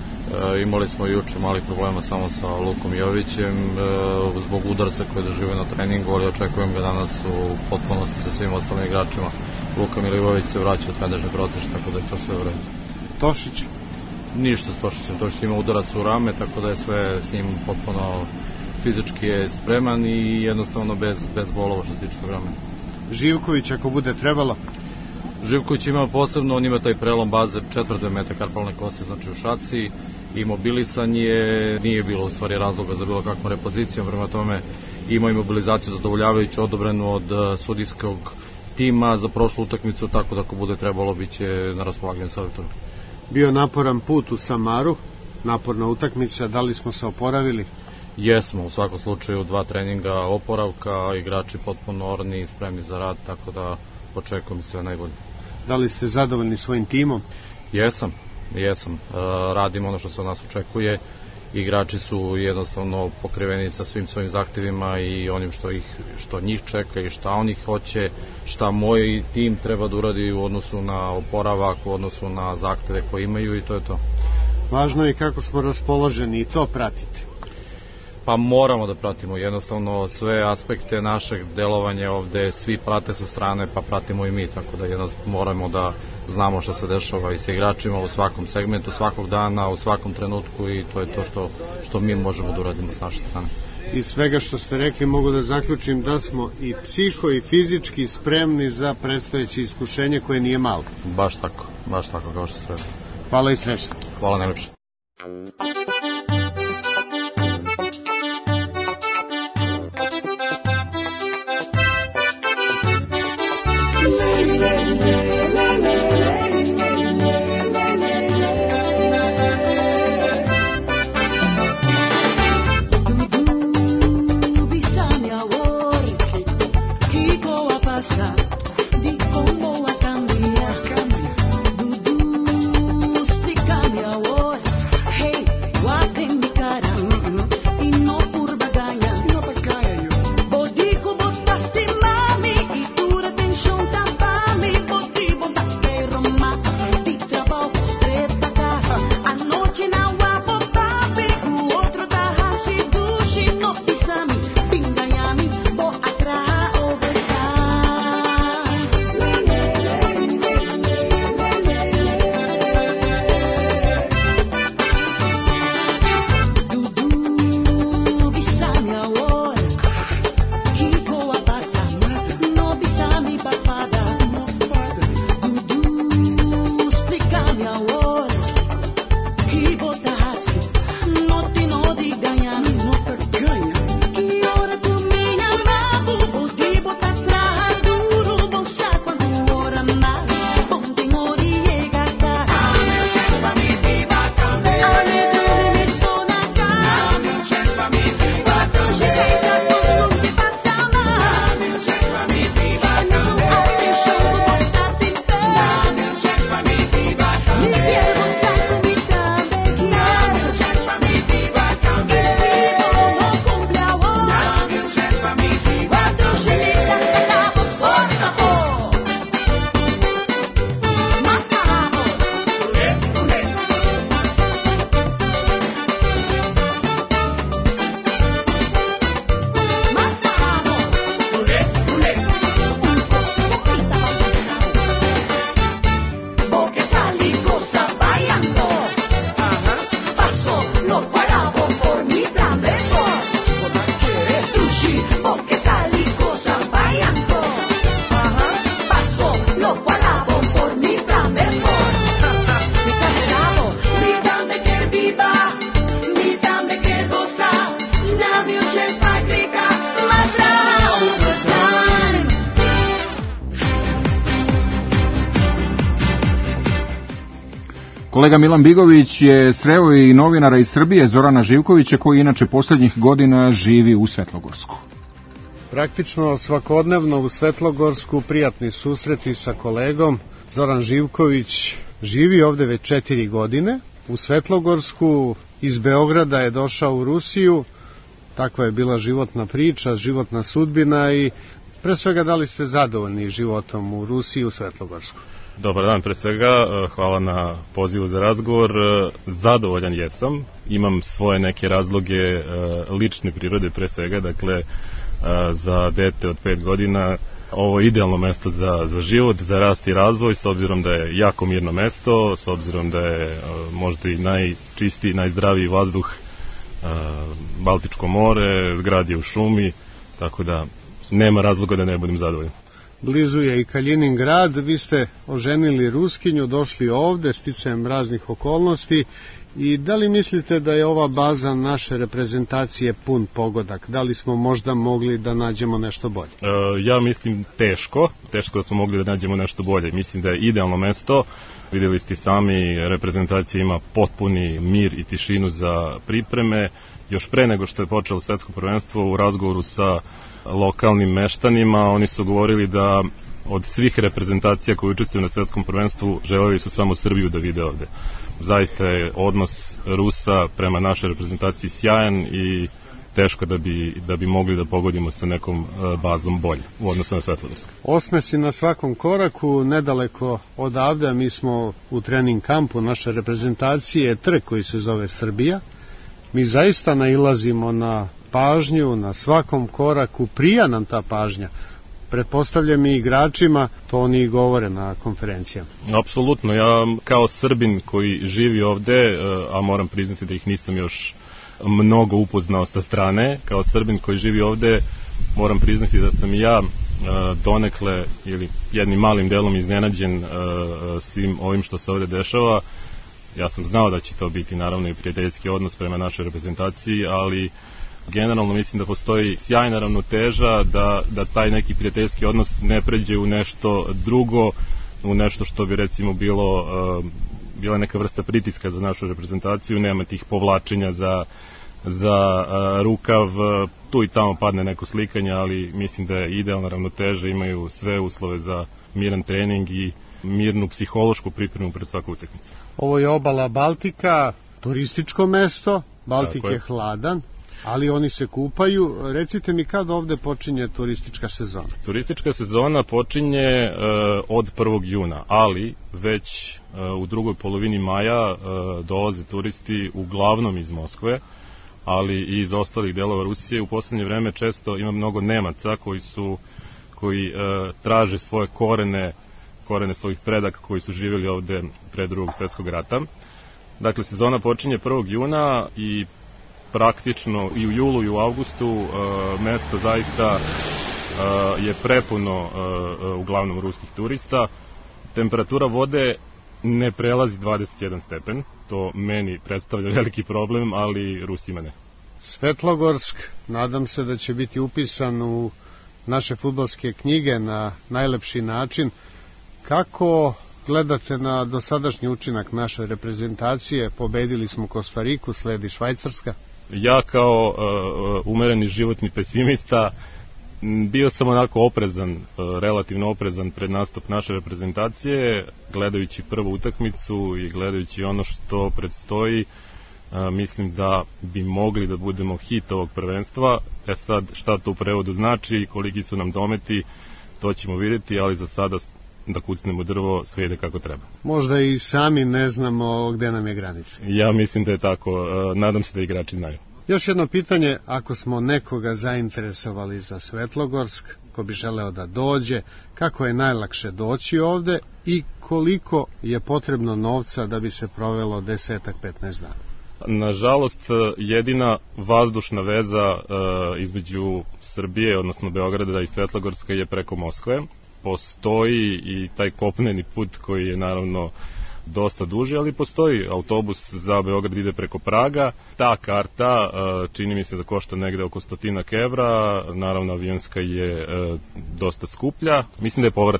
E, imali smo juče malih problema samo sa Lukom Jovićem e, zbog udarca koje dožive na treningu, ali očekujem ga danas u potpunosti sa svim ostalim igračima. Luka Milivojević se vraća u trenažni proces, tako da je to sve u redu. Tošić? Ništa s Tošićem, Tošić ima udarac u rame, tako da je sve s njim potpuno fizički je spreman i jednostavno bez, bez bolova što se tiče rame. Živković ako bude trebalo? Živković ima posebno, on ima taj prelom baze četvrte metakarpalne kosti, znači u šaci, i mobilisan je, nije bilo u stvari razloga za bilo kakvom repozicijom, prema tome ima imobilizaciju zadovoljavajuću odobrenu od sudijskog tima za prošlu utakmicu, tako da ako bude trebalo biće na raspolaganju selektora. Bio naporan put u Samaru, naporna utakmica, da li smo se oporavili? Jesmo, u svakom slučaju dva treninga oporavka, igrači potpuno orni i spremni za rad, tako da očekujem sve najbolje. Da li ste zadovoljni svojim timom? Jesam, jesam. E, radim ono što se od nas očekuje. Igrači su jednostavno pokriveni sa svim svojim zahtevima i onim što ih, što njih čeka i šta oni hoće, šta moj tim treba da uradi u odnosu na oporavak, u odnosu na zahteve koje imaju i to je to. Važno je kako smo raspoloženi i to pratite. Pa moramo da pratimo jednostavno sve aspekte našeg delovanja ovde, svi prate sa strane, pa pratimo i mi, tako da jednostavno moramo da znamo šta se dešava i sa igračima u svakom segmentu, svakog dana, u svakom trenutku i to je to što, što mi možemo da uradimo s naše strane. Iz svega što ste rekli mogu da zaključim da smo i psiho i fizički spremni za predstojeće iskušenje koje nije malo. Baš tako, baš tako kao što ste rekli. Hvala i srećno. Hvala najlepše. Hey, Kolega Milan Bigović je sreo i novinara iz Srbije, Zorana Živkovića, koji inače posljednjih godina živi u Svetlogorsku. Praktično svakodnevno u Svetlogorsku prijatni susreti sa kolegom. Zoran Živković živi ovde već četiri godine. U Svetlogorsku iz Beograda je došao u Rusiju. Takva je bila životna priča, životna sudbina i pre svega da li ste zadovoljni životom u Rusiji u Svetlogorsku? Dobar dan, pre svega, hvala na pozivu za razgovor. Zadovoljan jesam, imam svoje neke razloge lične prirode pre svega, dakle za dete od pet godina ovo je idealno mesto za, za život, za rast i razvoj, s obzirom da je jako mirno mesto, s obzirom da je možda i najčistiji, najzdraviji vazduh Baltičko more, grad je u šumi, tako da nema razloga da ne budem zadovoljan. Blizu je i Kaliningrad, vi ste oženili Ruskinju, došli ovde sticajem raznih okolnosti i da li mislite da je ova baza naše reprezentacije pun pogodak? Da li smo možda mogli da nađemo nešto bolje? E, ja mislim teško, teško da smo mogli da nađemo nešto bolje. Mislim da je idealno mesto, vidjeli ste sami, reprezentacija ima potpuni mir i tišinu za pripreme. Još pre nego što je počelo svetsko prvenstvo, u razgovoru sa lokalnim meštanima, oni su govorili da od svih reprezentacija koje učestvuju na svetskom prvenstvu želeli su samo Srbiju da vide ovde. Zaista je odnos Rusa prema našoj reprezentaciji sjajan i teško da bi, da bi mogli da pogodimo sa nekom bazom bolje u odnosu na Svetlogorsku. Osmesi na svakom koraku, nedaleko odavde, mi smo u trening kampu naše reprezentacije, trg koji se zove Srbija. Mi zaista nailazimo na pažnju, na svakom koraku, prija nam ta pažnja. Pretpostavljam i igračima, to oni i govore na konferencijama. Apsolutno, ja kao Srbin koji živi ovde, a moram priznati da ih nisam još mnogo upoznao sa strane, kao Srbin koji živi ovde, moram priznati da sam i ja donekle ili jednim malim delom iznenađen svim ovim što se ovde dešava. Ja sam znao da će to biti naravno i prijateljski odnos prema našoj reprezentaciji, ali generalno mislim da postoji sjajna ravnoteža, da, da taj neki prijateljski odnos ne pređe u nešto drugo, u nešto što bi recimo bilo uh, bila neka vrsta pritiska za našu reprezentaciju, nema tih povlačenja za, za uh, rukav, tu i tamo padne neko slikanje, ali mislim da je idealna ravnoteža, imaju sve uslove za miran trening i mirnu psihološku pripremu pred svaku utakmicu. Ovo je obala Baltika, turističko mesto, Baltik je. je hladan, ali oni se kupaju. Recite mi kad ovde počinje turistička sezona? Turistička sezona počinje uh, od prvog juna, ali već uh, u drugoj polovini maja uh, dolaze turisti uglavnom iz Moskve, ali i iz ostalih delova Rusije. U poslednje vreme često ima mnogo Nemaca koji su koji uh, traže svoje korene korene svojih predaka koji su živjeli ovde pre drugog svetskog rata. Dakle, sezona počinje prvog juna i praktično i u julu i u avgustu uh, mesto zaista uh, je prepuno uh, uglavnom ruskih turista. Temperatura vode ne prelazi dvadeset jedan stepen, to meni predstavlja veliki problem, ali Rusima ne. Svetlogorsk, nadam se da će biti upisan u naše fudbalske knjige na najlepši način. Kako gledate na dosadašnji učinak naše reprezentacije? Pobedili smo Kostariku, sledi Švajcarska. Ja kao uh, umereni životni pesimista bio sam onako oprezan, uh, relativno oprezan pred nastup naše reprezentacije, gledajući prvu utakmicu i gledajući ono što predstoji. Uh, mislim da bi mogli da budemo hit ovog prvenstva. E sad, šta to u prevodu znači i koliki su nam dometi, to ćemo vidjeti, ali za sada da kucnemo drvo, sve ide kako treba. Možda i sami ne znamo gde nam je granica. Ja mislim da je tako, nadam se da igrači znaju. Još jedno pitanje, ako smo nekoga zainteresovali za Svetlogorsk, ko bi želeo da dođe, kako je najlakše doći ovde i koliko je potrebno novca da bi se provelo desetak petnaest dana? Nažalost, jedina vazdušna veza uh, između Srbije, odnosno Beograda i Svetlogorska je preko Moskve. Postoji i taj kopneni put koji je naravno dosta duži, ali postoji autobus za Beograd, ide preko Praga. Ta karta čini mi se da košta negde oko stotinak evra, naravno avionska je dosta skuplja, mislim da je povratna,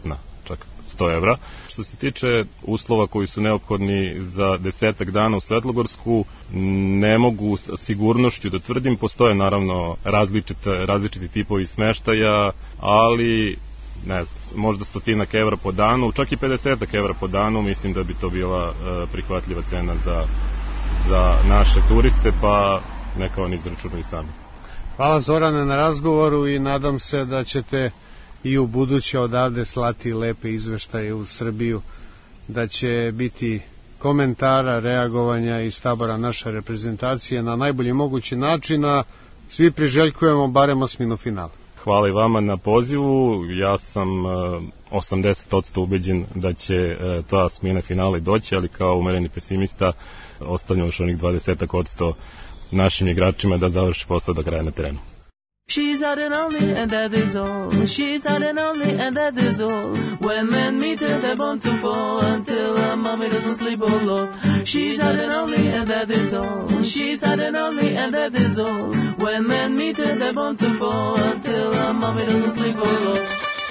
čak sto evra. Što se tiče uslova koji su neophodni za desetak dana u Svetlogorsku, ne mogu s sigurnošću da tvrdim, postoje naravno različite, različiti tipovi smeštaja, ali ne znam, možda stotinak evra po danu, čak i pedesetak evra po danu, mislim da bi to bila e, prihvatljiva cena za, za naše turiste, pa neka oni izračunaju sami. Hvala Zorane na razgovoru i nadam se da ćete i u buduće odavde slati lepe izveštaje u Srbiju, da će biti komentara, reagovanja iz tabora naše reprezentacije na najbolji mogući način, a svi priželjkujemo barem osminu finala. Hvala i vama na pozivu, ja sam osamdeset posto ubeđen da će ta osmina finala doći, ali kao umereni pesimista ostavljam još onih dvadeset posto našim igračima da završi posao do kraja na terenu. She's out and only, and that is all. She's out and only, and that is all. When men meet her, they're born to fall until her mommy doesn't sleep, oh Lord. She's out and only, and that is all. She's out and only, and that is all. When men meet her, they're born to fall until her mommy doesn't sleep, oh Lord.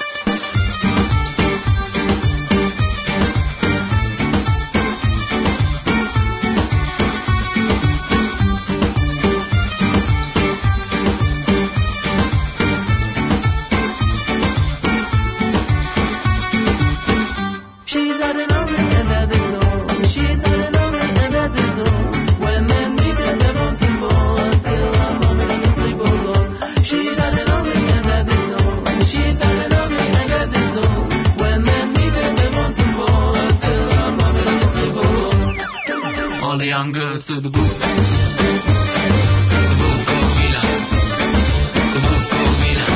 Young girls to the booth. The booth goes Vina. The booth goes Vina.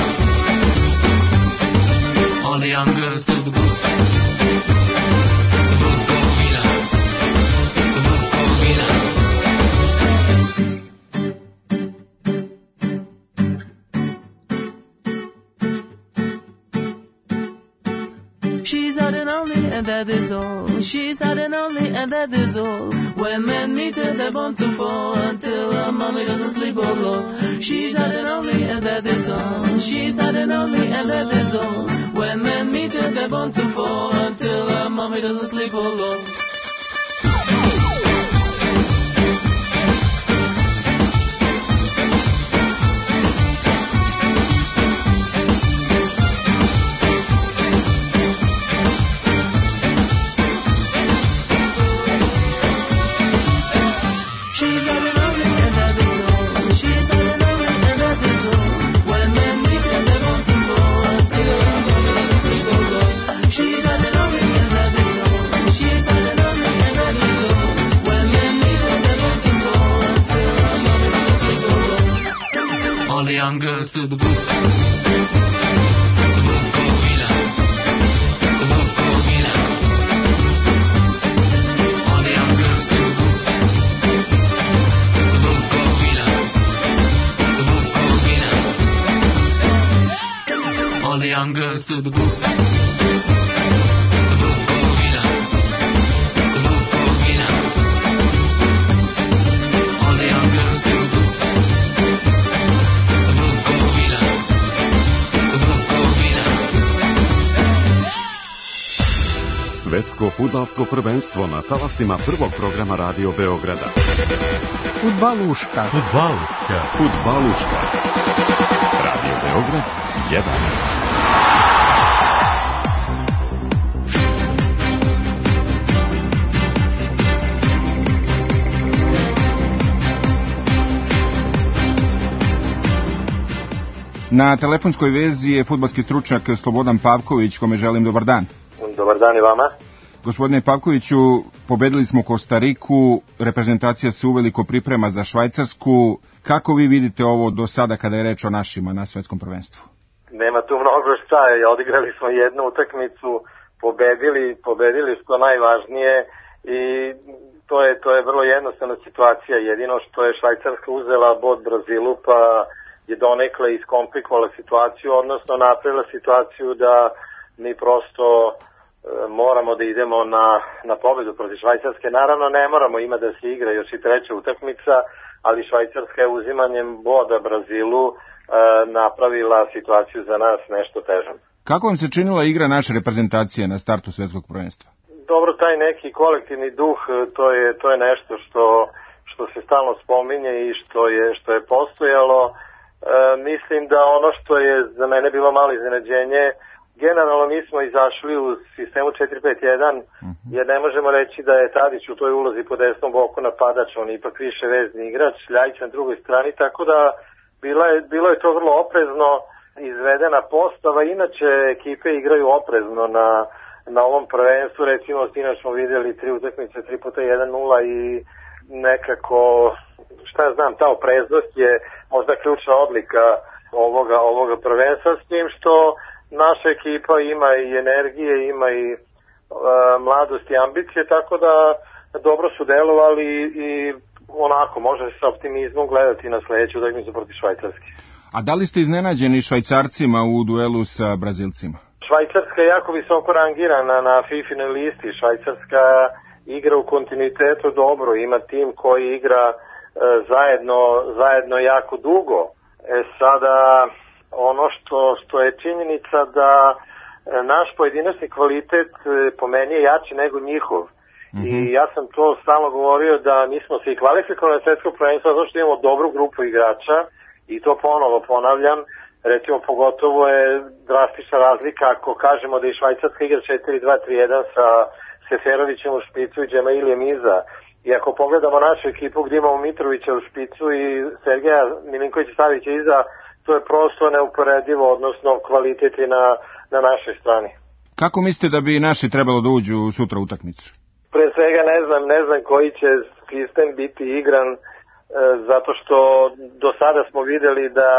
All the young girls to the booth. The booth goes Vina. The booth goes Vina. She's out and only, and that is all. She's out and only, and that is all. When men meet her, they're born to fall until her mommy doesn't sleep, oh Lord. She's out and only, and that is all. She's out and only, and that is all. When men meet her, they're born to fall until her mommy doesn't sleep, oh Lord. Girls to the booth. The booth goes Vina. The booth goes Vina. All the young girls to the booth. The booth goes Vina. The booth goes Vina. All the young girls to the booth. The booth goes Vina. The booth goes Vina. All the young girls to the booth. Svetsko fudbalsko prvenstvo na talasima prvog programa Radio Beograda. Fudbaluška. Fudbaluška. Fudbaluška. Radio Beograd jedan. Na telefonskoj vezi je fudbalski stručnjak Slobodan Pavković, kome želim dobar dan. Dobar dan i vama. Gospodine Pavkoviću, pobedili smo Kostariku, reprezentacija se uveliko priprema za Švajcarsku. Kako vi vidite ovo do sada kada je reč o našima na svetskom prvenstvu? Nema tu mnogo šta, odigrali smo jednu utakmicu, pobedili, pobedili što najvažnije i to je, to je vrlo jednostavna situacija. Jedino što je Švajcarska uzela bod Brazilu, pa je donekle iskomplikovala situaciju, odnosno napravila situaciju da mi prosto moramo da idemo na, na pobedu protiv Švajcarske. Naravno ne moramo, ima da se igra još i treća utakmica, ali Švajcarska je uzimanjem boda Brazilu e, napravila situaciju za nas nešto težom. Kako vam se činila igra naše reprezentacije na startu svetskog prvenstva? Dobro, taj neki kolektivni duh, to je, to je nešto što, što se stalno spominje i što je, što je postojalo. E, mislim da ono što je za mene bilo malo iznenađenje, generalno mi smo izašli u sistemu četiri pet jedan, jer ne možemo reći da je Tadić u toj ulozi po desnom boku napadač, on je ipak više vezni igrač, Ljajić na drugoj strani, tako da bilo je, bilo je to vrlo oprezno izvedena postava. Inače ekipe igraju oprezno na, na ovom prvenstvu, recimo sinoć smo vidjeli tri utakmice, tri puta jedan nula i nekako, šta ja znam, ta opreznost je možda ključna odlika ovoga, ovoga prvenstva, s tim što naša ekipa ima i energije, ima i e, mladost i ambicije, tako da dobro su delovali i onako može se sa optimizmom gledati na sledeću utakmicu protiv Švajcarske. A da li ste iznenađeni Švajcarcima u duelu sa Brazilcima? Švajcarska je jako visoko rangirana na FIFA-noj listi. Švajcarska igra u kontinuitetu dobro, ima tim koji igra e, zajedno, zajedno jako dugo. E sada, ono što, što je činjenica da e, naš pojedinačni kvalitet e, po meni je jači nego njihov. Mm-hmm. I ja sam to stalno govorio da mi smo se i kvalifikovali na svetsko prvenstvo zato što imamo dobru grupu igrača i to ponovo ponavljam. Recimo pogotovo je drastična razlika ako kažemo da je Švajcarska igra četiri dva tri jedan sa Seferovićem u špicu i Džemailijem iza. I ako pogledamo našu ekipu gdje imamo Mitrovića u špicu i Sergeja Milinkovića Savića iza, to je prosto neuporedivo, odnosno kvalitet je na, na našoj strani. Kako mislite da bi naši trebalo da uđu sutra u utakmicu? Pre svega ne znam, ne znam koji će sistem biti igran, e, zato što do sada smo videli da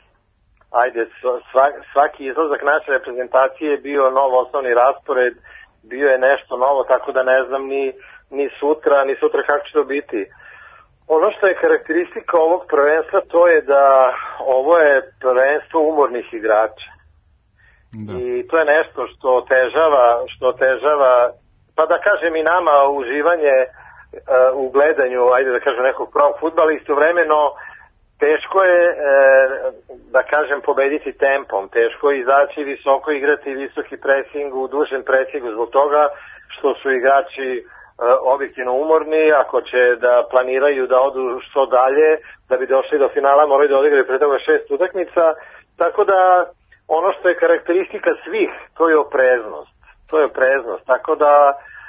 ajde, svaki izlazak naše reprezentacije je bio nov osnovni raspored, bio je nešto novo, tako da ne znam ni, ni sutra, ni sutra kako će to biti. Ono što je karakteristika ovog prvenstva, to je da ovo je prvenstvo umornih igrača. Da. I to je nešto što otežava, što otežava, pa da kažem i nama, uživanje uh, u gledanju, ajde da kažem, nekog pravog fudbala. Istovremeno teško je, e, da kažem, pobediti tempom, teško je izaći visoko, igrati visoki presing u dužem presingu zbog toga što su igrači e, objektivno umorni, ako će da planiraju da odu što dalje, da bi došli do finala moraju da odigraju pre toga šest utakmica, tako da ono što je karakteristika svih, to je opreznost, to je opreznost, tako da e,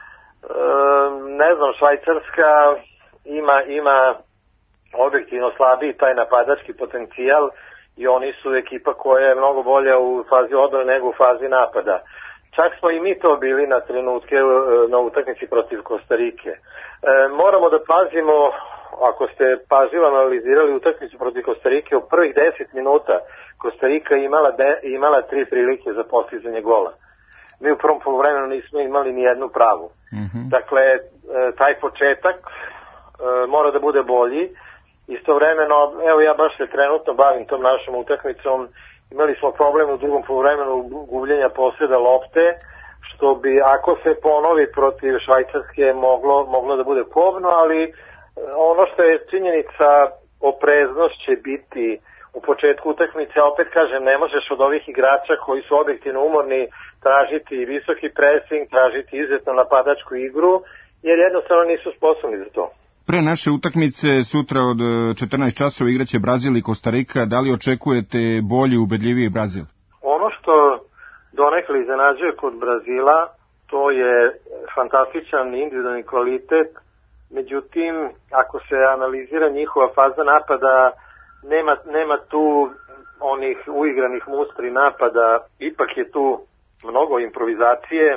ne znam, Švajcarska ima, ima objektivno slabiji taj napadački potencijal i oni su ekipa koja je mnogo bolja u fazi odbrane nego u fazi napada. Čak smo i mi to bili na trenutke na utakmici protiv Kostarike. E, moramo da pazimo, ako ste pažljivo analizirali utakmicu protiv Kostarike, u prvih deset minuta Kostarika imala, de, imala tri prilike za postizanje gola. Mi u prvom poluvremenu nismo imali ni jednu pravu. Mm-hmm. Dakle, e, taj početak e, mora da bude bolji. Istovremeno, evo ja baš se trenutno bavim tom našom utakmicom, imali smo problem u drugom poluvremenu gubljenja posjeda lopte, što bi ako se ponovi protiv Švajcarske moglo, moglo da bude kobno, ali ono što je činjenica, opreznost će biti u početku utakmice, opet kažem, ne možeš od ovih igrača koji su objektivno umorni tražiti visoki pressing, tražiti izuzetno napadačku igru, jer jednostavno nisu sposobni za to. Pre naše utakmice sutra od četrnaest časova igraće Brazil i Kostarika. Da li očekujete bolji, ubedljiviji Brazil? Ono što donekle iznenađuje kod Brazila, to je fantastičan individualni kvalitet. Međutim, ako se analizira njihova faza napada, nema, nema tu onih uigranih mustri napada, ipak je tu mnogo improvizacije.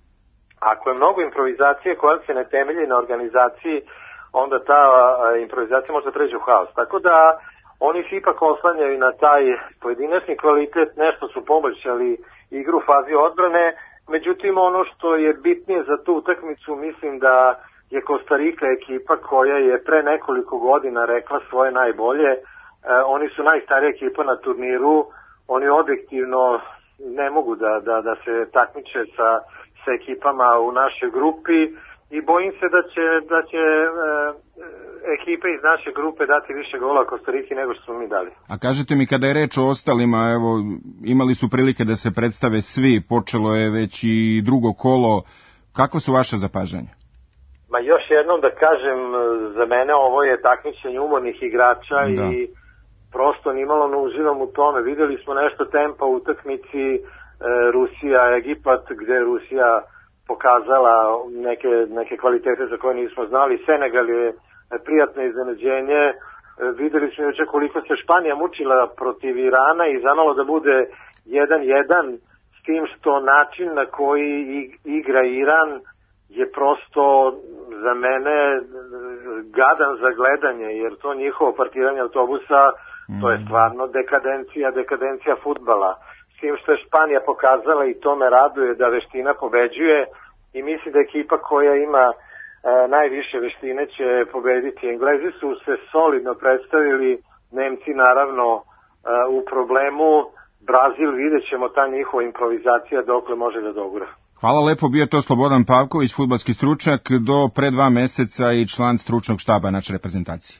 Ako je mnogo improvizacije koja se ne temelji na organizaciji, onda ta improvizacija može preći u haos. Tako da oni se ipak oslanjaju na taj pojedinačni kvalitet, nešto su poboljšali igru u fazi odbrane, međutim ono što je bitnije za tu utakmicu, mislim da je Kostarika ekipa koja je pre nekoliko godina rekla svoje najbolje. E, oni su najstarija ekipa na turniru, oni objektivno ne mogu da, da, da se takmiče sa, sa ekipama u našoj grupi, i bojim se da će, da će e, ekipe iz naše grupe dati više gola Kostariki nego što smo mi dali. A kažete mi, kada je reč o ostalima, evo, imali su prilike da se predstave svi, počelo je već i drugo kolo, kakva su vaše zapažanja? Ma još jednom da kažem, za mene ovo je takmičenje umornih igrača da. I prosto nimalo ne uživam u tome. Videli smo nešto tempa u utakmici e, Rusija-Egipat, gde Rusija pokazala neke, neke kvalitete za koje nismo znali. Senegal je prijatno iznenađenje. E, videli smo juče koliko se Španija mučila protiv Irana i zamalo da bude jedan jedan, s tim što način na koji igra Iran je prosto za mene gadan za gledanje, jer to njihovo parkiranje autobusa, mm. to je stvarno dekadencija, dekadencija fudbala. S tim što je Španija pokazala, i to me raduje, da veština pobeđuje, i mislim da ekipa koja ima e, najviše veštine će pobediti. Englezi su se solidno predstavili, Nemci naravno e, u problemu, Brazil, vidjet ćemo ta njihova improvizacija dokle može da dogura. Hvala lepo, bio to Slobodan Pavković, fudbalski stručnjak, do pre dva meseca i član stručnog štaba naše reprezentacije.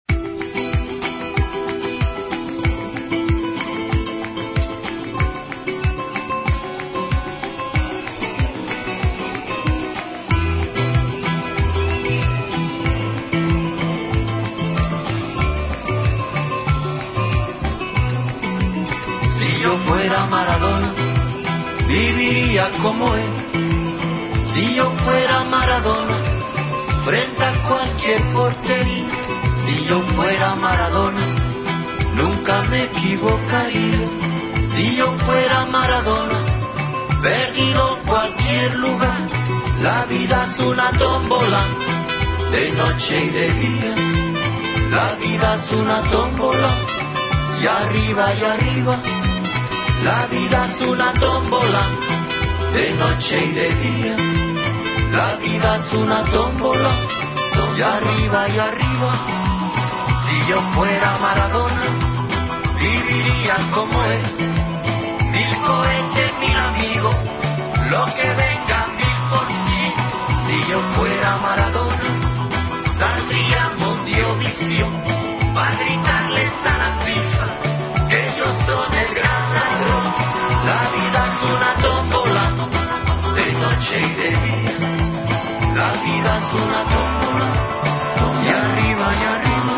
Si yo fuera Maradona, viviría como él. Si yo fuera Maradona, frente a cualquier portería. Si yo fuera Maradona, nunca me equivocaría. Si yo fuera Maradona, perdido en cualquier lugar. La vida es una tómbola, de noche y de día. La vida es una tómbola, y arriba y arriba. La vida es una tómbola, de noche y de día. La vida es una tómbola, y arriba y arriba. Si yo fuera Maradona, viviría como él. Mil cohetes, mil amigos, lo que venga mil por cien. Si yo fuera Maradona, saldría Mundiovisión para gritarles a la FIFA que ellos son el gran ladrón. La vida es una tómbola, de noche y de día. La vida es una tómbola, y arriba y arriba.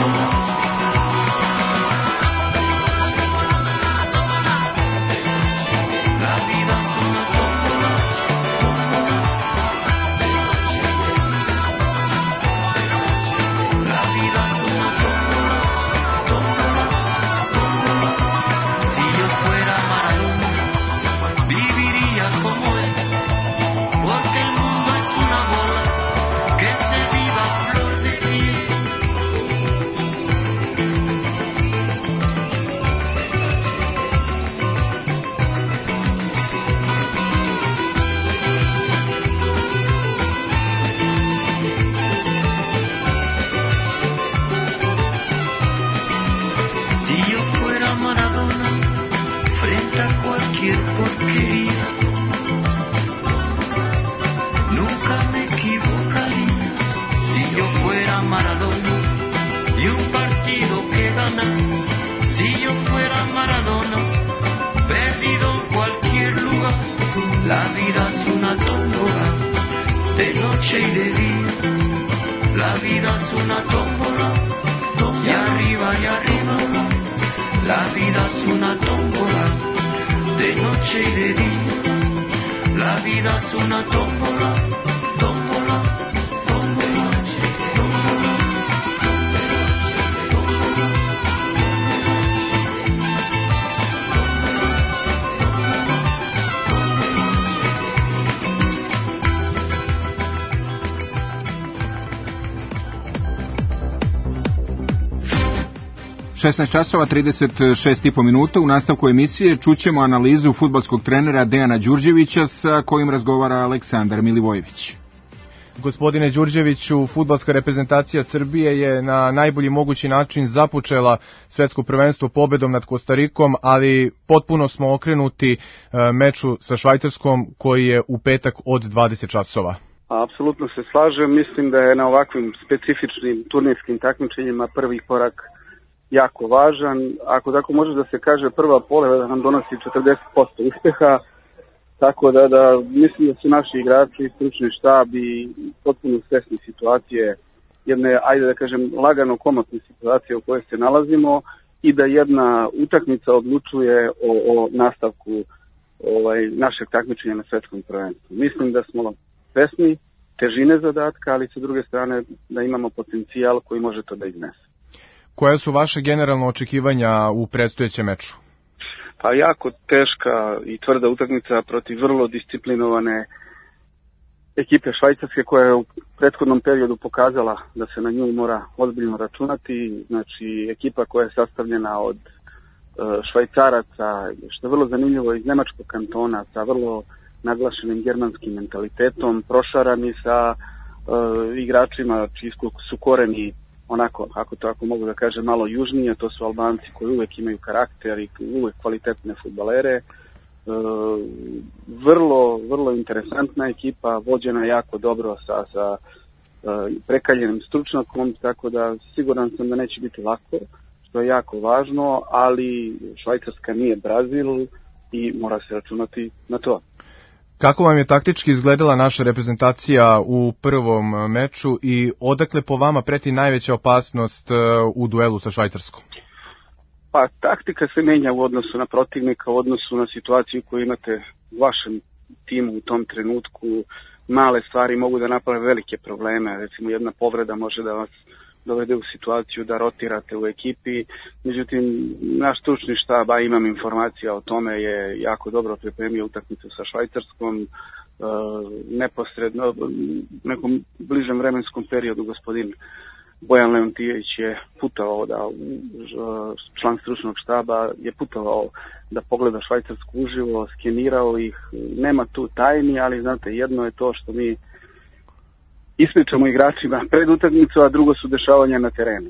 La vida es una tómbola, la vida es una tómbola, tómbola, tómbola. Si yo fuera Maradona, viviría como él, porque el mundo es una bola que se viva a flor de piel. Si yo fuera Maradona, frente a cualquier porquería, nunca me equivocaría. Si yo fuera Maradona y un partido que ganar. Si yo fuera Maradona, perdido en cualquier lugar. La vida es una tómbola, de noche y de día. La vida es una tómbola, y arriba y arriba. La vida es una tómbola, de noche y de día. La vida es una tómbola, tómbola, tómbola, tómbola. šesnaest časova trideset šest i po minuta. U nastavku emisije čućemo analizu fudbalskog trenera Dejana Đurđevića sa kojim razgovara Aleksandar Milivojević. Gospodine Đurđeviću, fudbalska reprezentacija Srbije je na najbolji mogući način započela svetsko prvenstvo pobedom nad Kostarikom, ali potpuno smo okrenuti meču sa Švajcarskom koji je u petak od dvadeset časova. Apsolutno se slažem, mislim da je na ovakvim specifičnim turnirskim takmičenjima prvi korak jako važan. Ako tako može da se kaže, prva pola da nam donosi četrdeset posto uspeha, tako da, da mislim da su naši igrači, stručni štab i potpuno svesni situacije, jedne, ajde da kažem, lagano komotne situacije u kojoj se nalazimo i da jedna utakmica odlučuje o, o nastavku ovaj, našeg takmičenja na svetskom prvenstvu. Mislim da smo svesni težine zadatka, ali sa druge strane da imamo potencijal koji može to da iznese. Koje su vaše generalno očekivanja u predstojećem meču? Pa jako teška i tvrda utakmica protiv vrlo disciplinovane ekipe Švajcarske, koja je u prethodnom periodu pokazala da se na nju mora ozbiljno računati. Znači ekipa koja je sastavljena od Švajcaraca, što je vrlo zanimljivo, iz nemačkog kantona, sa vrlo naglašenim germanskim mentalitetom, prošarani sa uh, igračima čiji su koreni onako, ako to ako mogu da kažem, malo južnije. To su Albanci koji uvek imaju karakter i uvek kvalitetne fudbalere. Uh, vrlo, vrlo interesantna ekipa, vođena jako dobro sa, sa uh, prekaljenim stručnjakom, tako da siguran sam da neće biti lako, što je jako važno, ali Švajcarska nije Brazil i mora se računati na to. Kako vam je taktički izgledala naša reprezentacija u prvom meču i odakle po vama preti najveća opasnost u duelu sa Švajcarskom? Pa taktika se menja u odnosu na protivnika, u odnosu na situaciju koju imate u vašem timu u tom trenutku. Male stvari mogu da naprave velike probleme, recimo jedna povreda može da vas dovede u situaciju da rotirate u ekipi. Međutim, naš stručni štab, a imam informacija o tome, je jako dobro pripremio utakmicu sa Švajcarskom. E, neposredno, u nekom bližem vremenskom periodu gospodin Bojan Leontijević je putovao, da, član stručnog štaba je putovao da pogleda Švajcarsku uživo, skenirao ih. Nema tu tajni, ali znate, jedno je to što mi ispričamo igračima pred utakmicu, a drugo su dešavanja na terenu.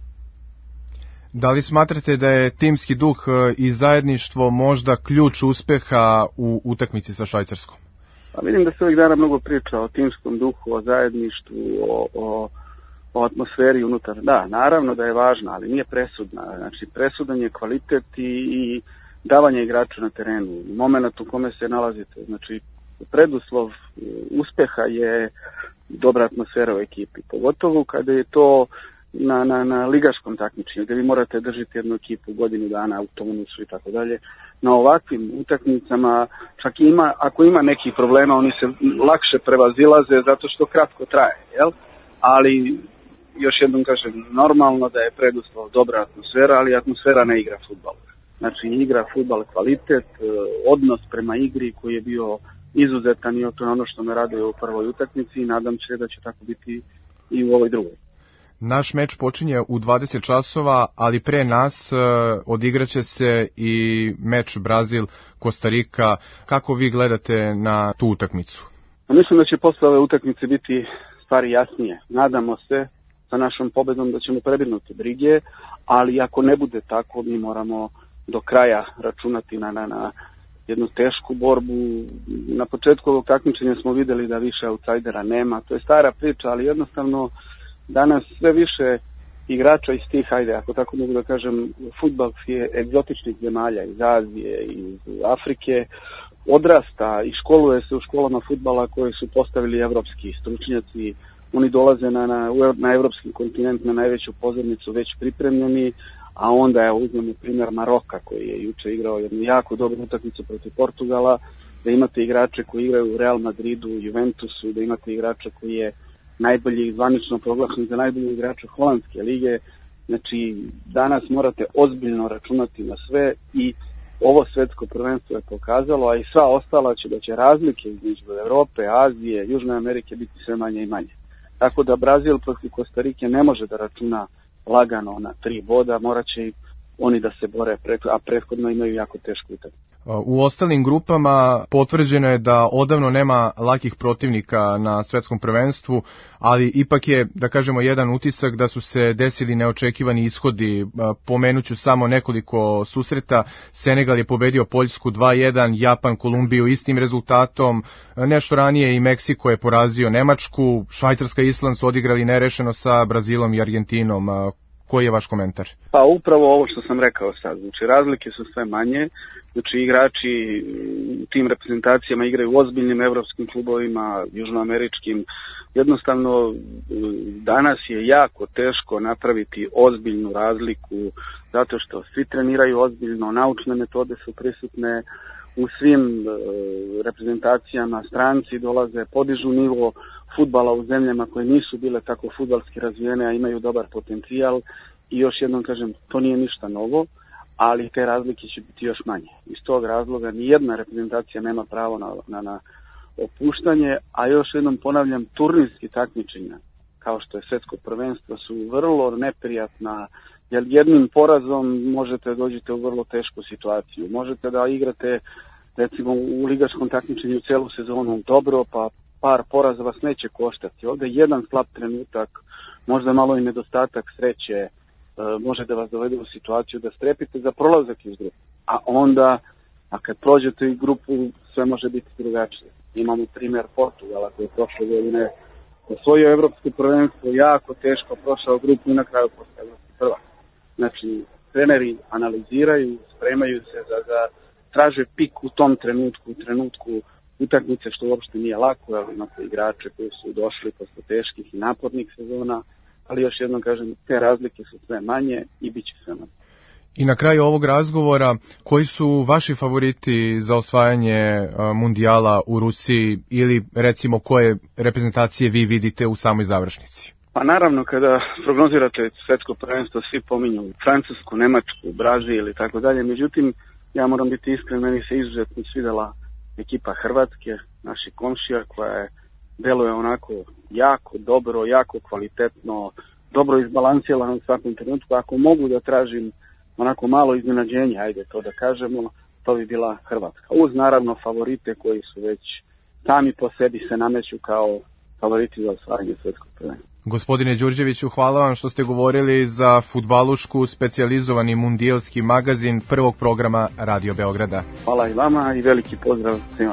Da li smatrate da je timski duh i zajedništvo možda ključ uspeha u utakmici sa Švajcarskom? Pa vidim da se ovih dana mnogo priča o timskom duhu, o zajedništvu, o, o, o atmosferi unutar. Da, naravno da je važna, ali nije presudna. Znači, presudan je kvalitet i, i davanje igrača na terenu, moment u kome se nalazite. Znači, preduslov uspeha je dobra atmosfera u ekipi, pogotovo kada je to na, na, na ligaškom takmičenju, gdje vi morate držati jednu ekipu godinu dana u tonusu i tako dalje. Na ovakvim utakmicama, čak ima, ako ima nekih problema, oni se lakše prevazilaze zato što kratko traje, jel? Ali, još jednom kažem, normalno da je preduslov dobra atmosfera, ali atmosfera ne igra fudbal. Znači, igra fudbal kvalitet, odnos prema igri koji je bio izuzetan i to je ono što me raduje u prvoj utakmici i nadam se da će tako biti i u ovoj drugoj. Naš meč počinje u dvadeset časova, ali pre nas uh, odigraće se i meč Brazil-Kostarika. Kako vi gledate na tu utakmicu? Mislim da će posle ove utakmice biti stvari jasnije. Nadamo se sa našom pobedom da ćemo prebirnuti brige, ali ako ne bude tako, mi moramo do kraja računati na, na, na jednu tešku borbu. Na početku ovog takmičenja smo videli da više outsidera nema. To je stara priča, ali jednostavno danas sve više igrača iz tih, ajde, ako tako mogu da kažem, fudbalskih egzotičnih zemalja, iz Azije, iz Afrike, odrasta i školuje se u školama fudbala koje su postavili evropski stručnjaci. Oni dolaze na, na, na evropski kontinent, na najveću pozornicu već pripremljeni, a onda je uzmemo primjer Maroka koji je juče igrao jednu jako dobru utakmicu protiv Portugala, da imate igrače koji igraju u Real Madridu, Juventusu, da imate igrača koji je najbolji zvanično proglašen za najbolji igrača holandske lige. Znači, danas morate ozbiljno računati na sve i ovo svetsko prvenstvo je pokazalo, a i sva ostala će da će razlike između Evrope, Azije, Južne Amerike biti sve manje i manje. Tako da Brazil protiv Kostarike ne može da računa lagano na tri boda, morat će oni da se bore, a prethodno imaju jako tešku utakmicu. U ostalim grupama potvrđeno je da odavno nema lakih protivnika na svetskom prvenstvu, ali ipak je, da kažemo, jedan utisak da su se desili neočekivani ishodi. Pomenuću samo nekoliko susreta. Senegal je pobedio Poljsku dva jedan, Japan Kolumbiju istim rezultatom, nešto ranije i Meksiko je porazio Nemačku, Švajcarska i Island su odigrali nerešeno sa Brazilom i Argentinom. Koji je vaš komentar? Pa upravo ovo što sam rekao sad. Znači razlike su sve manje. Znači igrači u tim reprezentacijama igraju u ozbiljnim evropskim klubovima, južnoameričkim. Jednostavno danas je jako teško napraviti ozbiljnu razliku zato što svi treniraju ozbiljno, naučne metode su prisutne u svim e, reprezentacijama, stranci dolaze, podižu nivo fudbala u zemljama koje nisu bile tako fudbalski razvijene, a imaju dobar potencijal i još jednom kažem, to nije ništa novo, ali te razlike će biti još manje. Iz tog razloga nijedna reprezentacija nema pravo na, na, na opuštanje, a još jednom ponavljam, turnirski takmičenja, kao što je svjetsko prvenstvo, su vrlo neprijatna, jer jednim porazom možete dođete u vrlo tešku situaciju. Možete da igrate recimo u ligaškom takmičenju celu sezonu dobro, pa par poraza vas neće koštati. Ovdje jedan slab trenutak, možda malo i nedostatak sreće, može da vas dovede u situaciju da strepite za prolazak iz grupe. A onda, a kad prođete iz grupu, sve može biti drugačije. Imamo primjer Portugala koji je prošle godine osvojio evropsko prvenstvo, jako teško prošao grupu i na kraju postao evropski prvak. Znači, treneri analiziraju, spremaju se za, za traže pik u tom trenutku, u trenutku utakmice, što uopšte nije lako, ali imate igrače koji su došli posle teških i napornih sezona, ali još jednom kažem, te razlike su sve manje i bit će sve manje. I na kraju ovog razgovora, koji su vaši favoriti za osvajanje mundijala u Rusiji ili recimo koje reprezentacije vi vidite u samoj završnici? Pa naravno, kada prognozirate svetsko prvenstvo, svi pominju Francusku, Nemačku, Brazil i tako dalje. Međutim, ja moram biti iskren, meni se izuzetno svidela ekipa Hrvatske, naši komšija, koja je deluje onako jako dobro, jako kvalitetno, dobro izbalansirana u svakom trenutku. Ako mogu da tražim onako malo iznenađenje, ajde to da kažemo, to bi bila Hrvatska. Uz naravno favorite koji su već sami po sebi se nameću kao favoriti za osvajanje svetskog prvenstva. Gospodine Đurđeviću, hvala vam što ste govorili za fudbalušku specijalizovani mundijalski magazin prvog programa Radio Beograda. Hvala i vama i veliki pozdrav svima.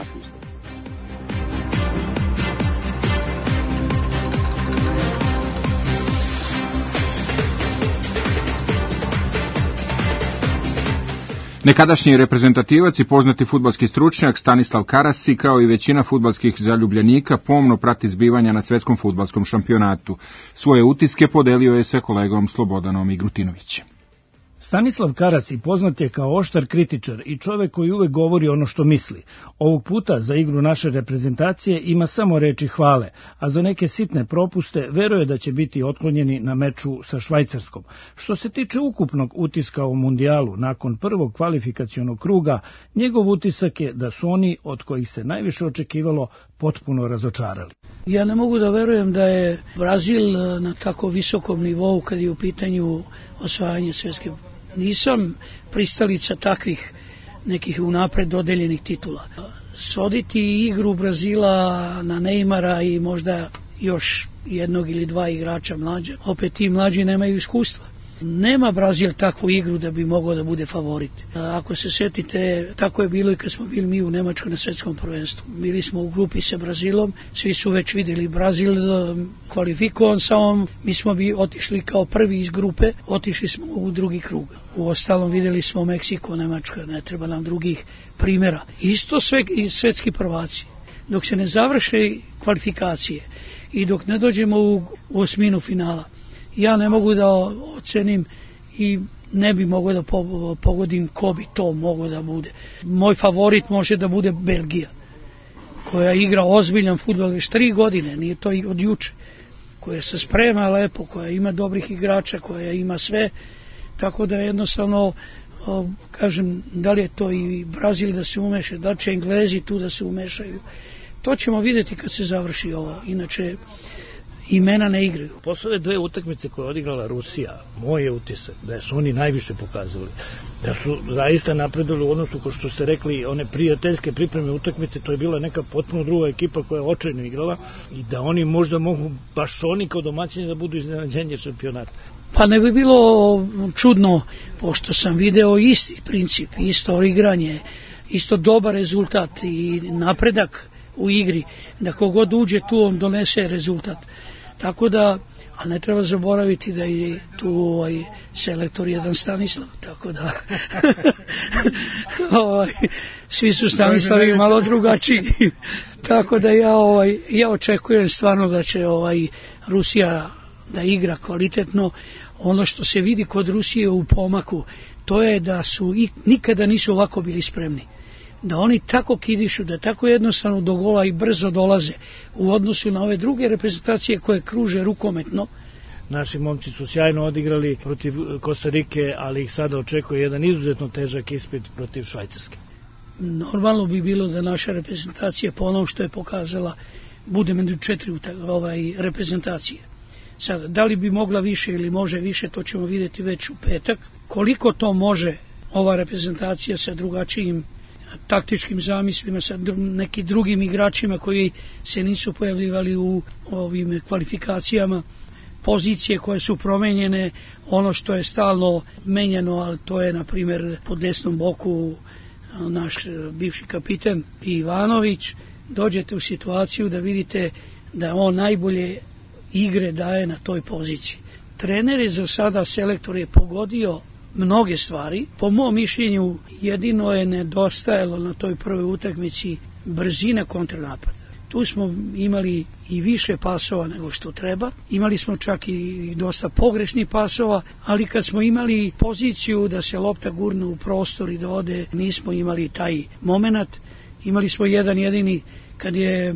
Nekadašnji reprezentativac i poznati fudbalski stručnjak Stanislav Karasi, kao i većina fudbalskih zaljubljenika, pomno prati zbivanja na svetskom fudbalskom šampionatu. Svoje utiske podelio je sa kolegom Slobodanom Igrutinovićem. Stanislav Karasi poznat je kao oštar kritičar i čovek koji uvek govori ono što misli. Ovog puta za igru naše reprezentacije ima samo reči hvale, a za neke sitne propuste veruje da će biti otklonjeni na meču sa Švajcarskom. Što se tiče ukupnog utiska o mundijalu, nakon prvog kvalifikacionog kruga, njegov utisak je da su oni, od kojih se najviše očekivalo, potpuno razočarali. Ja ne mogu da verujem da je Brazil na tako visokom nivou kad je u pitanju osvajanje svjetske. Nisam pristalica takvih nekih unapred dodeljenih titula. Svoditi igru Brazila na Neymara i možda još jednog ili dva igrača mlađa, opet ti mlađi nemaju iskustva. Nema Brazil takvu igru da bi mogao da bude favorit. Ako se sjetite, tako je bilo i kad smo bili mi u Nemačkoj na svjetskom prvenstvu. Bili smo u grupi sa Brazilom, svi su već vidjeli Brazil kvalifikovan sa ovom, mi smo bi otišli kao prvi iz grupe, otišli smo u drugi krug. U ostalom vidjeli smo Meksiko, Nemačka, ne treba nam drugih primjera. Isto sve i svjetski prvaci. Dok se ne završe kvalifikacije i dok ne dođemo u osminu finala, ja ne mogu da ocenim i ne bi mogao da pogodim ko bi to mogao da bude. Moj favorit može da bude Belgija, koja igra ozbiljan fudbal već tri godine, nije to i od juče, koja se sprema lepo, koja ima dobrih igrača, koja ima sve, tako da jednostavno, kažem, da li je to i Brazil da se umeša, da će Englezi tu da se umešaju, to ćemo vidjeti kad se završi ovo. Inače, imena ne igraju. Posle ove dve utakmice koje je odigrala Rusija, moj je utisak da su oni najviše pokazali, da su zaista napredovali u odnosu, kao što ste rekli, one prijateljske pripreme utakmice, to je bila neka potpuno druga ekipa koja je očajno igrala i da oni možda mogu, baš oni kao domaćini, da budu iznenađenje šampionata. Pa ne bi bilo čudno, pošto sam video isti princip, isto igranje, isto dobar rezultat i napredak u igri, da kogod uđe tu on donese rezultat. Tako da, ali ne treba zaboraviti da je tu ovaj selektor jedan Stanislav, tako da ovaj, svi su Stanislavi malo drugačiji. Tako da ja ovaj ja očekujem stvarno da će ovaj Rusija da igra kvalitetno. Ono što se vidi kod Rusije u pomaku, to je da su i nikada nisu ovako bili spremni. Da oni tako kidišu, da tako jednostavno do gola i brzo dolaze u odnosu na ove druge reprezentacije koje kruže rukometno. Naši momci su sjajno odigrali protiv Kostarike, ali ih sada očekuje jedan izuzetno težak ispit protiv Švajcarske. Normalno bi bilo da naša reprezentacija, po onom što je pokazala, bude među četiri ovaj, reprezentacije. Sada, da li bi mogla više ili može više, to ćemo vidjeti već u petak. Koliko to može ova reprezentacija sa drugačijim taktičkim zamislima, sa nekim drugim igračima koji se nisu pojavljivali u ovim kvalifikacijama, pozicije koje su promenjene, ono što je stalno menjano, ali to je na primjer po desnom boku naš bivši kapiten Ivanović. Dođete u situaciju da vidite da on najbolje igre daje na toj poziciji. Trener je za sada, selektor je pogodio mnoge stvari. Po mom mišljenju jedino je nedostajalo na toj prvoj utakmici brzina kontranapada. Tu smo imali i više pasova nego što treba. Imali smo čak i dosta pogrešnih pasova, ali kad smo imali poziciju da se lopta gurne u prostor i da ode, nismo imali taj moment. Imali smo jedan jedini kad je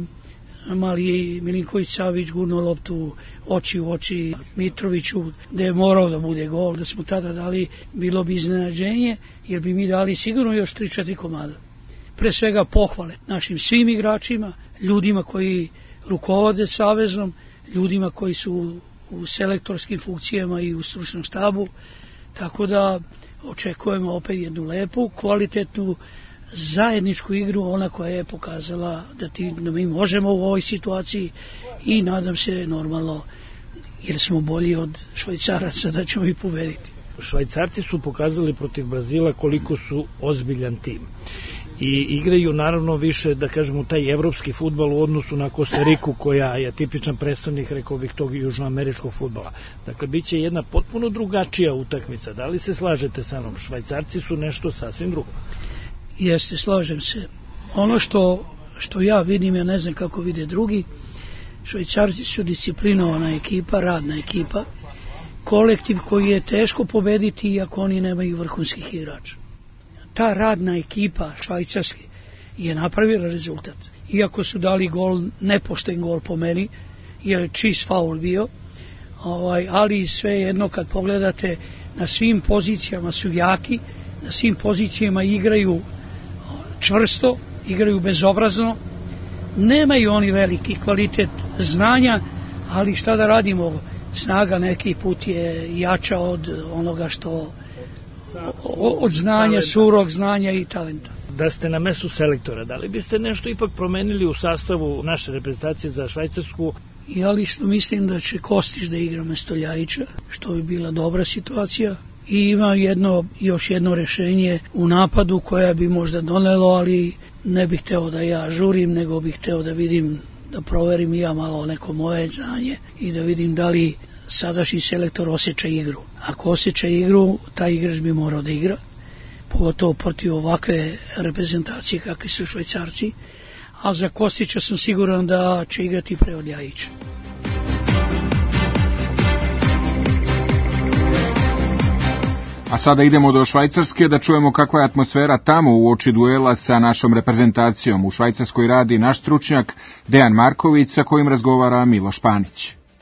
mali Milinković Savić gurnuo loptu oči u oči Mitroviću, da je morao da bude gol, da smo tada dali, bilo bi iznenađenje, jer bi mi dali sigurno još tri četiri komada. Pre svega pohvale našim svim igračima, ljudima koji rukovode savezom, ljudima koji su u selektorskim funkcijama i u stručnom štabu, tako da očekujemo opet jednu lepu, kvalitetnu, zajedničku igru, ona koja je pokazala da, ti, da mi možemo u ovoj situaciji i nadam se normalno, jer smo bolji od Švajcaraca, da ćemo ih pobediti. Švajcarci su pokazali protiv Brazila koliko su ozbiljan tim i igraju naravno više, da kažemo, taj evropski fudbal u odnosu na Kostariku, koja je tipičan predstavnik, rekao bih, tog južnoameričkog fudbala. Dakle, bit će jedna potpuno drugačija utakmica. Da li se slažete sa mnom? Švajcarci su nešto sasvim drugo. Jeste, slažem se. Ono što, što ja vidim, ja ne znam kako vide drugi, Švajcarci su disciplinovana ekipa, radna ekipa, kolektiv koji je teško pobediti iako oni nemaju vrhunskih igrača. Ta radna ekipa švajcarske je napravila rezultat. Iako su dali gol, nepošten gol po meni, jer je čist faul bio, ovaj, ali sve jedno kad pogledate, na svim pozicijama su jaki, na svim pozicijama igraju čvrsto, igraju bezobrazno, nemaju oni veliki kvalitet znanja, ali šta da radimo, snaga neki put je jača od onoga što, od znanja, surog znanja i talenta. Da ste na mestu selektora, da li biste nešto ipak promenili u sastavu naše reprezentacije za Švajcarsku? Ja lično mislim da će Kostić da igra mesto Ljajića, što bi bila dobra situacija. I ima jedno, još jedno rešenje u napadu koja bi možda donelo, ali ne bih hteo da ja žurim, nego bih hteo da vidim, da proverim ja malo neko moje znanje i da vidim da li sadašnji selektor osjeća igru. Ako osjeća igru, taj igrač bi morao da igra, pogotovo protiv ovakve reprezentacije kakvi su Švajcarci, a za Kostića sam siguran da će igrati pre od Ljajića. A sada idemo do Švajcarske da čujemo kakva je atmosfera tamo u oči duela sa našom reprezentacijom. U Švajcarskoj radi naš stručnjak Dejan Marković, sa kojim razgovara Miloš Panić.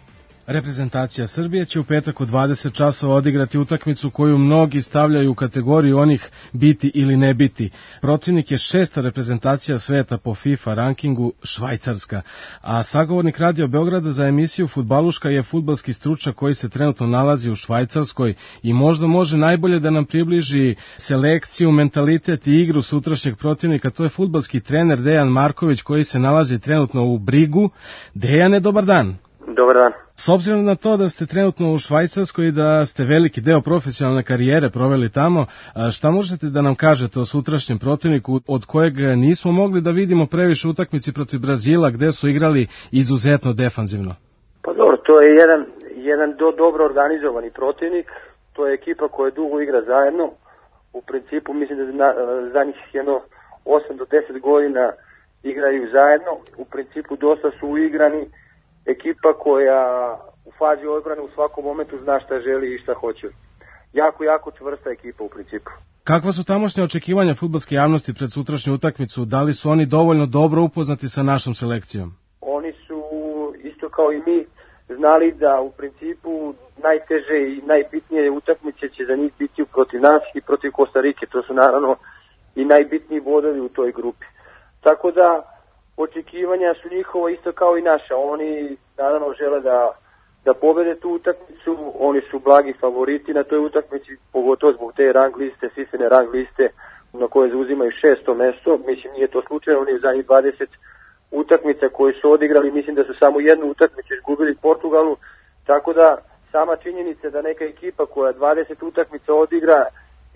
Reprezentacija Srbije će u petak u dvadeset časova odigrati utakmicu koju mnogi stavljaju u kategoriju onih biti ili ne biti. Protivnik je šesta reprezentacija sveta po FIFA rankingu, Švajcarska. A sagovornik Radio Beograda za emisiju Fudbaluška je fudbalski stručnjak koji se trenutno nalazi u Švajcarskoj i možda može najbolje da nam približi selekciju, mentalitet i igru sutrašnjeg protivnika. To je fudbalski trener Dejan Marković koji se nalazi trenutno u Brigu. Dejane, dobar dan. Dobar dan. S obzirom na to da ste trenutno u Švajcarskoj i da ste veliki deo profesionalne karijere proveli tamo, šta možete da nam kažete o sutrašnjem protivniku od kojeg nismo mogli da vidimo previše utakmici protiv Brazila gde su igrali izuzetno defanzivno? Pa dobro, to je jedan, jedan do, dobro organizovani protivnik, to je ekipa koja dugo igra zajedno, u principu mislim da na, za njih jedno osam do deset godina igraju zajedno, u principu dosta su uigrani, ekipa koja u fazi odbrane u svakom momentu zna šta želi i šta hoće. Jako, jako čvrsta ekipa u principu. Kakva su tamošnje očekivanja fudbalske javnosti pred sutrašnju utakmicu? Da li su oni dovoljno dobro upoznati sa našom selekcijom? Oni su, isto kao i mi, znali da u principu najteže i najbitnije utakmice će za njih biti protiv nas i protiv Kostarike. To su naravno i najbitniji bodovi u toj grupi. Tako da očekivanja su njihova isto kao i naša. Oni naravno žele da, da pobede tu utakmicu, oni su blagi favoriti na toj utakmici, pogotovo zbog te rang liste, sisene rang liste na koje zauzimaju šesto mesto. Mislim, nije to slučajno, oni u zadnjih dvadeset utakmica koje su odigrali, mislim da su samo jednu utakmicu izgubili Portugalu, tako da sama činjenica da neka ekipa koja dvadeset utakmica odigra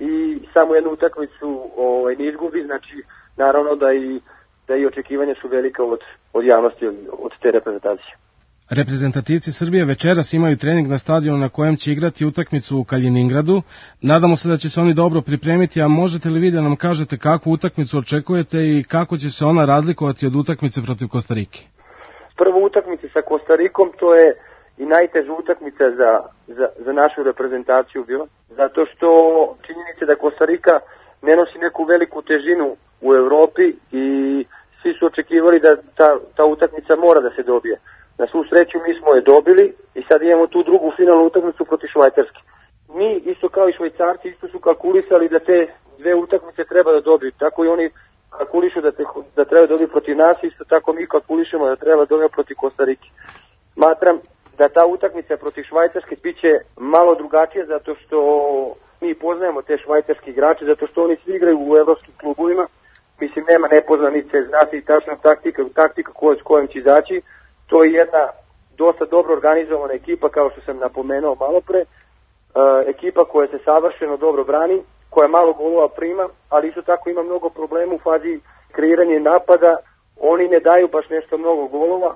i samo jednu utakmicu ovaj, ne izgubi, znači naravno da i da i očekivanja su velika od, od javnosti, od, od te reprezentacije. Reprezentativci Srbije večeras imaju trening na stadionu na kojem će igrati utakmicu u Kaliningradu. Nadamo se da će se oni dobro pripremiti, a možete li vi da nam kažete kakvu utakmicu očekujete i kako će se ona razlikovati od utakmice protiv Kostarike? Prva utakmica sa Kostarikom, to je i najteža utakmica za, za, za našu reprezentaciju bila, zato što činjenica da Kostarika ne nosi neku veliku težinu u Evropi i svi su očekivali da ta, ta utakmica mora da se dobije. Na svu sreću mi smo je dobili i sad imamo tu drugu finalnu utakmicu protiv Švajcarske. Mi, isto kao i Švajcarci, isto su kalkulisali da te dve utakmice treba da dobiju. Tako i oni kalkulišu da, te, da treba da dobiju protiv nas, isto tako mi kalkulišemo da treba da dobiju protiv Kostarike. Smatram da ta utakmica protiv Švajcarske biće malo drugačija zato što mi poznajemo te švajcarske igrače, zato što oni svi igraju u evropskim klubovima. Mislim, nema nepoznanice, zna se i tačna taktika, taktika koja, s kojom će izaći. To je jedna dosta dobro organizovana ekipa, kao što sam napomenuo malo pre. E, ekipa koja se savršeno dobro brani, koja malo golova prima, ali isto tako ima mnogo problema u fazi kreiranja napada. Oni ne daju baš nešto mnogo golova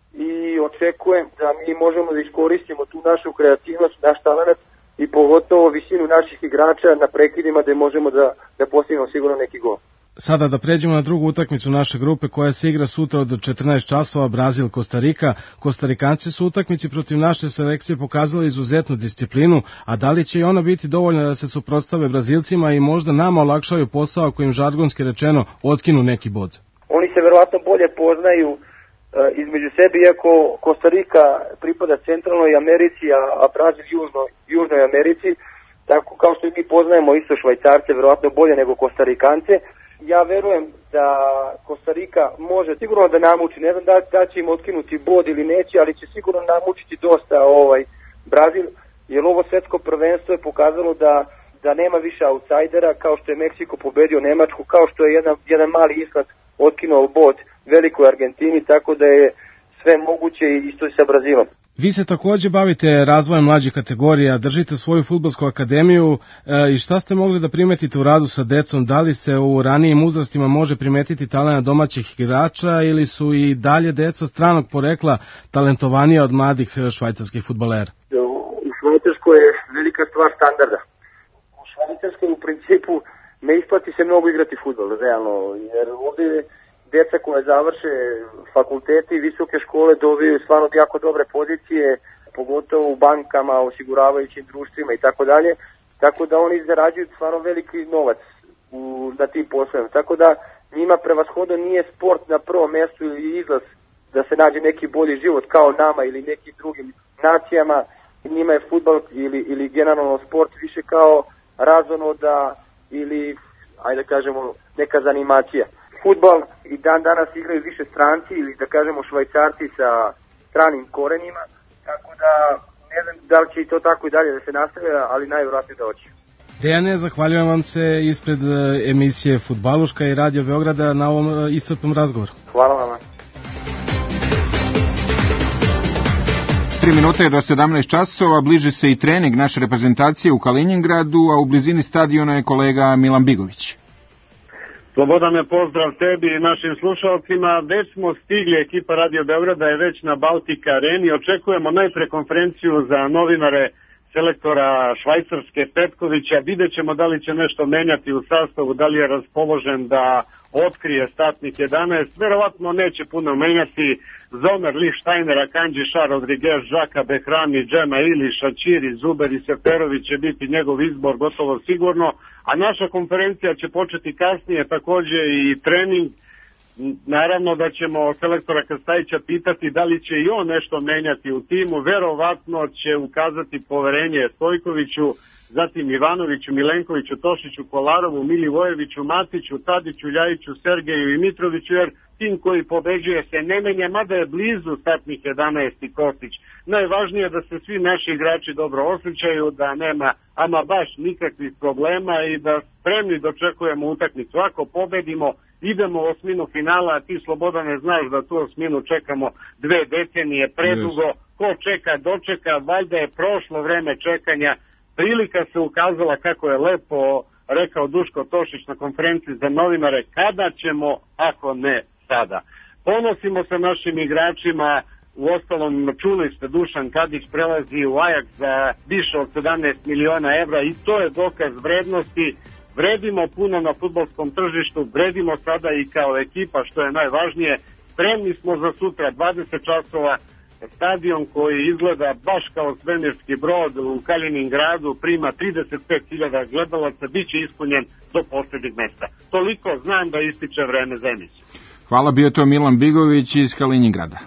i očekujem da mi možemo da iskoristimo tu našu kreativnost, naš talent i pogotovo visinu naših igrača na prekidima da možemo da, da postignemo sigurno neki gol. Sada da pređemo na drugu utakmicu naše grupe koja se igra sutra od četrnaest časova, Brazil-Kostarika. Kostarikanci su utakmici protiv naše selekcije pokazali izuzetnu disciplinu, a da li će i ona biti dovoljna da se suprotstave Brazilcima i možda nama olakšaju posao ako im žargonski rečeno otkinu neki bod? Oni se verovatno bolje poznaju uh, između sebe, iako Kostarika pripada centralnoj Americi, a, a Brazil južnoj, južnoj Americi, tako kao što i mi poznajemo isto Švajcarce, verovatno bolje nego Kostarikance. Ja verujem da Kostarika može sigurno da namuči, ne znam da, da će im otkinuti bod ili neće, ali će sigurno namučiti dosta ovaj Brazil, jer ovo svetsko prvenstvo je pokazalo da, da nema više outsidera, kao što je Meksiko pobedio Nemačku, kao što je jedan, jedan mali Island otkinuo bod velikoj Argentini, tako da je sve moguće i isto i sa Brazilom. Vi se takođe bavite razvojem mlađih kategorija, držite svoju fudbalsku akademiju e, i šta ste mogli da primetite u radu sa decom? Da li se u ranijim uzrastima može primetiti talent domaćih igrača ili su i dalje deca stranog porekla talentovanija od mladih švajcarskih fudbalera? U Švajcarskoj je velika stvar standarda. U Švajcarskoj u principu ne isplati se mnogo igrati fudbal, realno, jer ovdje deca koje završe fakulteti i visoke škole dobiju stvarno jako dobre pozicije, pogotovo u bankama, osiguravajućim društvima i tako dalje, tako da oni zarađuju stvarno veliki novac u, na tim poslovima. Tako da njima prevashodno nije sport na prvom mjestu ili izlaz da se nađe neki bolji život kao nama ili nekim drugim nacijama, njima je fudbal ili, ili generalno sport više kao razonoda ili, ajde da kažemo, neka zanimacija. Fudbal i dan danas igraju više stranci ili da kažemo Švajcarci sa stranim korenima, tako da ne znam da li će i to tako i dalje da se nastavlja, ali najvjerojatnije da hoće. Dejane, zahvaljujem vam se ispred emisije Fudbaluška i Radio Beograda na ovom iscrpnom razgovoru. Hvala vam. Tri minute je do sedamnaest časova, bliži se i trening naše reprezentacije u Kaliningradu, a u blizini stadiona je kolega Milan Bigović. Slobodane, pozdrav tebi i našim slušalcima. Već smo stigli, ekipa Radio Beograda je već na Baltika Areni. Očekujemo najpre konferenciju za novinare selektora Švajcarske Petkovića. Vidjet ćemo da li će nešto menjati u sastavu, da li je raspoložen da otkrije startnih jedanaest. Verovatno neće puno menjati. Zomer, Lichsteiner, Akanji, Šar, Rodriguez, Žaka, Behrami, Džema, Ili, Šačiri, Zuber i Seferović će biti njegov izbor gotovo sigurno. A naša konferencija će početi kasnije, takođe i trening. Naravno da ćemo selektora Krstajića pitati da li će i on nešto menjati u timu. Verovatno će ukazati poverenje Stojkoviću, zatim Ivanoviću, Milenkoviću, Tošiću, Kolarovu, Milivojeviću, Matiću, Tadiću, Ljajiću, Sergeju i Mitroviću, jer tim koji pobeđuje se ne menja, mada je blizu startnih jedanaest i Kostić. Najvažnije je da se svi naši igrači dobro osjećaju, da nema ama baš nikakvih problema i da spremni dočekujemo utakmicu. Ako pobedimo, idemo u osminu finala, a ti, Slobodane, znaš da tu osminu čekamo dve decenije predugo. Ko čeka, dočeka, valjda je prošlo vreme čekanja. Prilika se ukazala, kako je lepo rekao Duško Tošić na konferenciji za novinare, kada ćemo, ako ne sada. Ponosimo se našim igračima, u ostalom čuli ste, Dušan Kadić prelazi u Ajax za više od sedamnaest miliona evra i to je dokaz vrednosti. Vredimo puno na fudbalskom tržištu, vredimo sada i kao ekipa, što je najvažnije. Spremni smo za sutra, dvadeset časova, stadion koji izgleda baš kao svemirski brod u Kaliningradu, prima trideset pet hiljada gledalaca, bit će ispunjen do posljednjeg mesta. Toliko, znam da ističe vreme za emisiju. Hvala, bio to Milan Bigović iz Kaliningrada.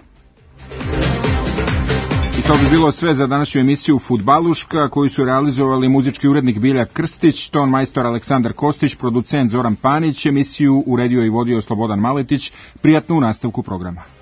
I to bi bilo sve za današnju emisiju Fudbaluška, koju su realizovali muzički urednik Bilja Krstić, ton majstor Aleksandar Kostić, producent Zoran Panić, emisiju uredio i vodio Slobodan Maletić. Prijatno u nastavku programa.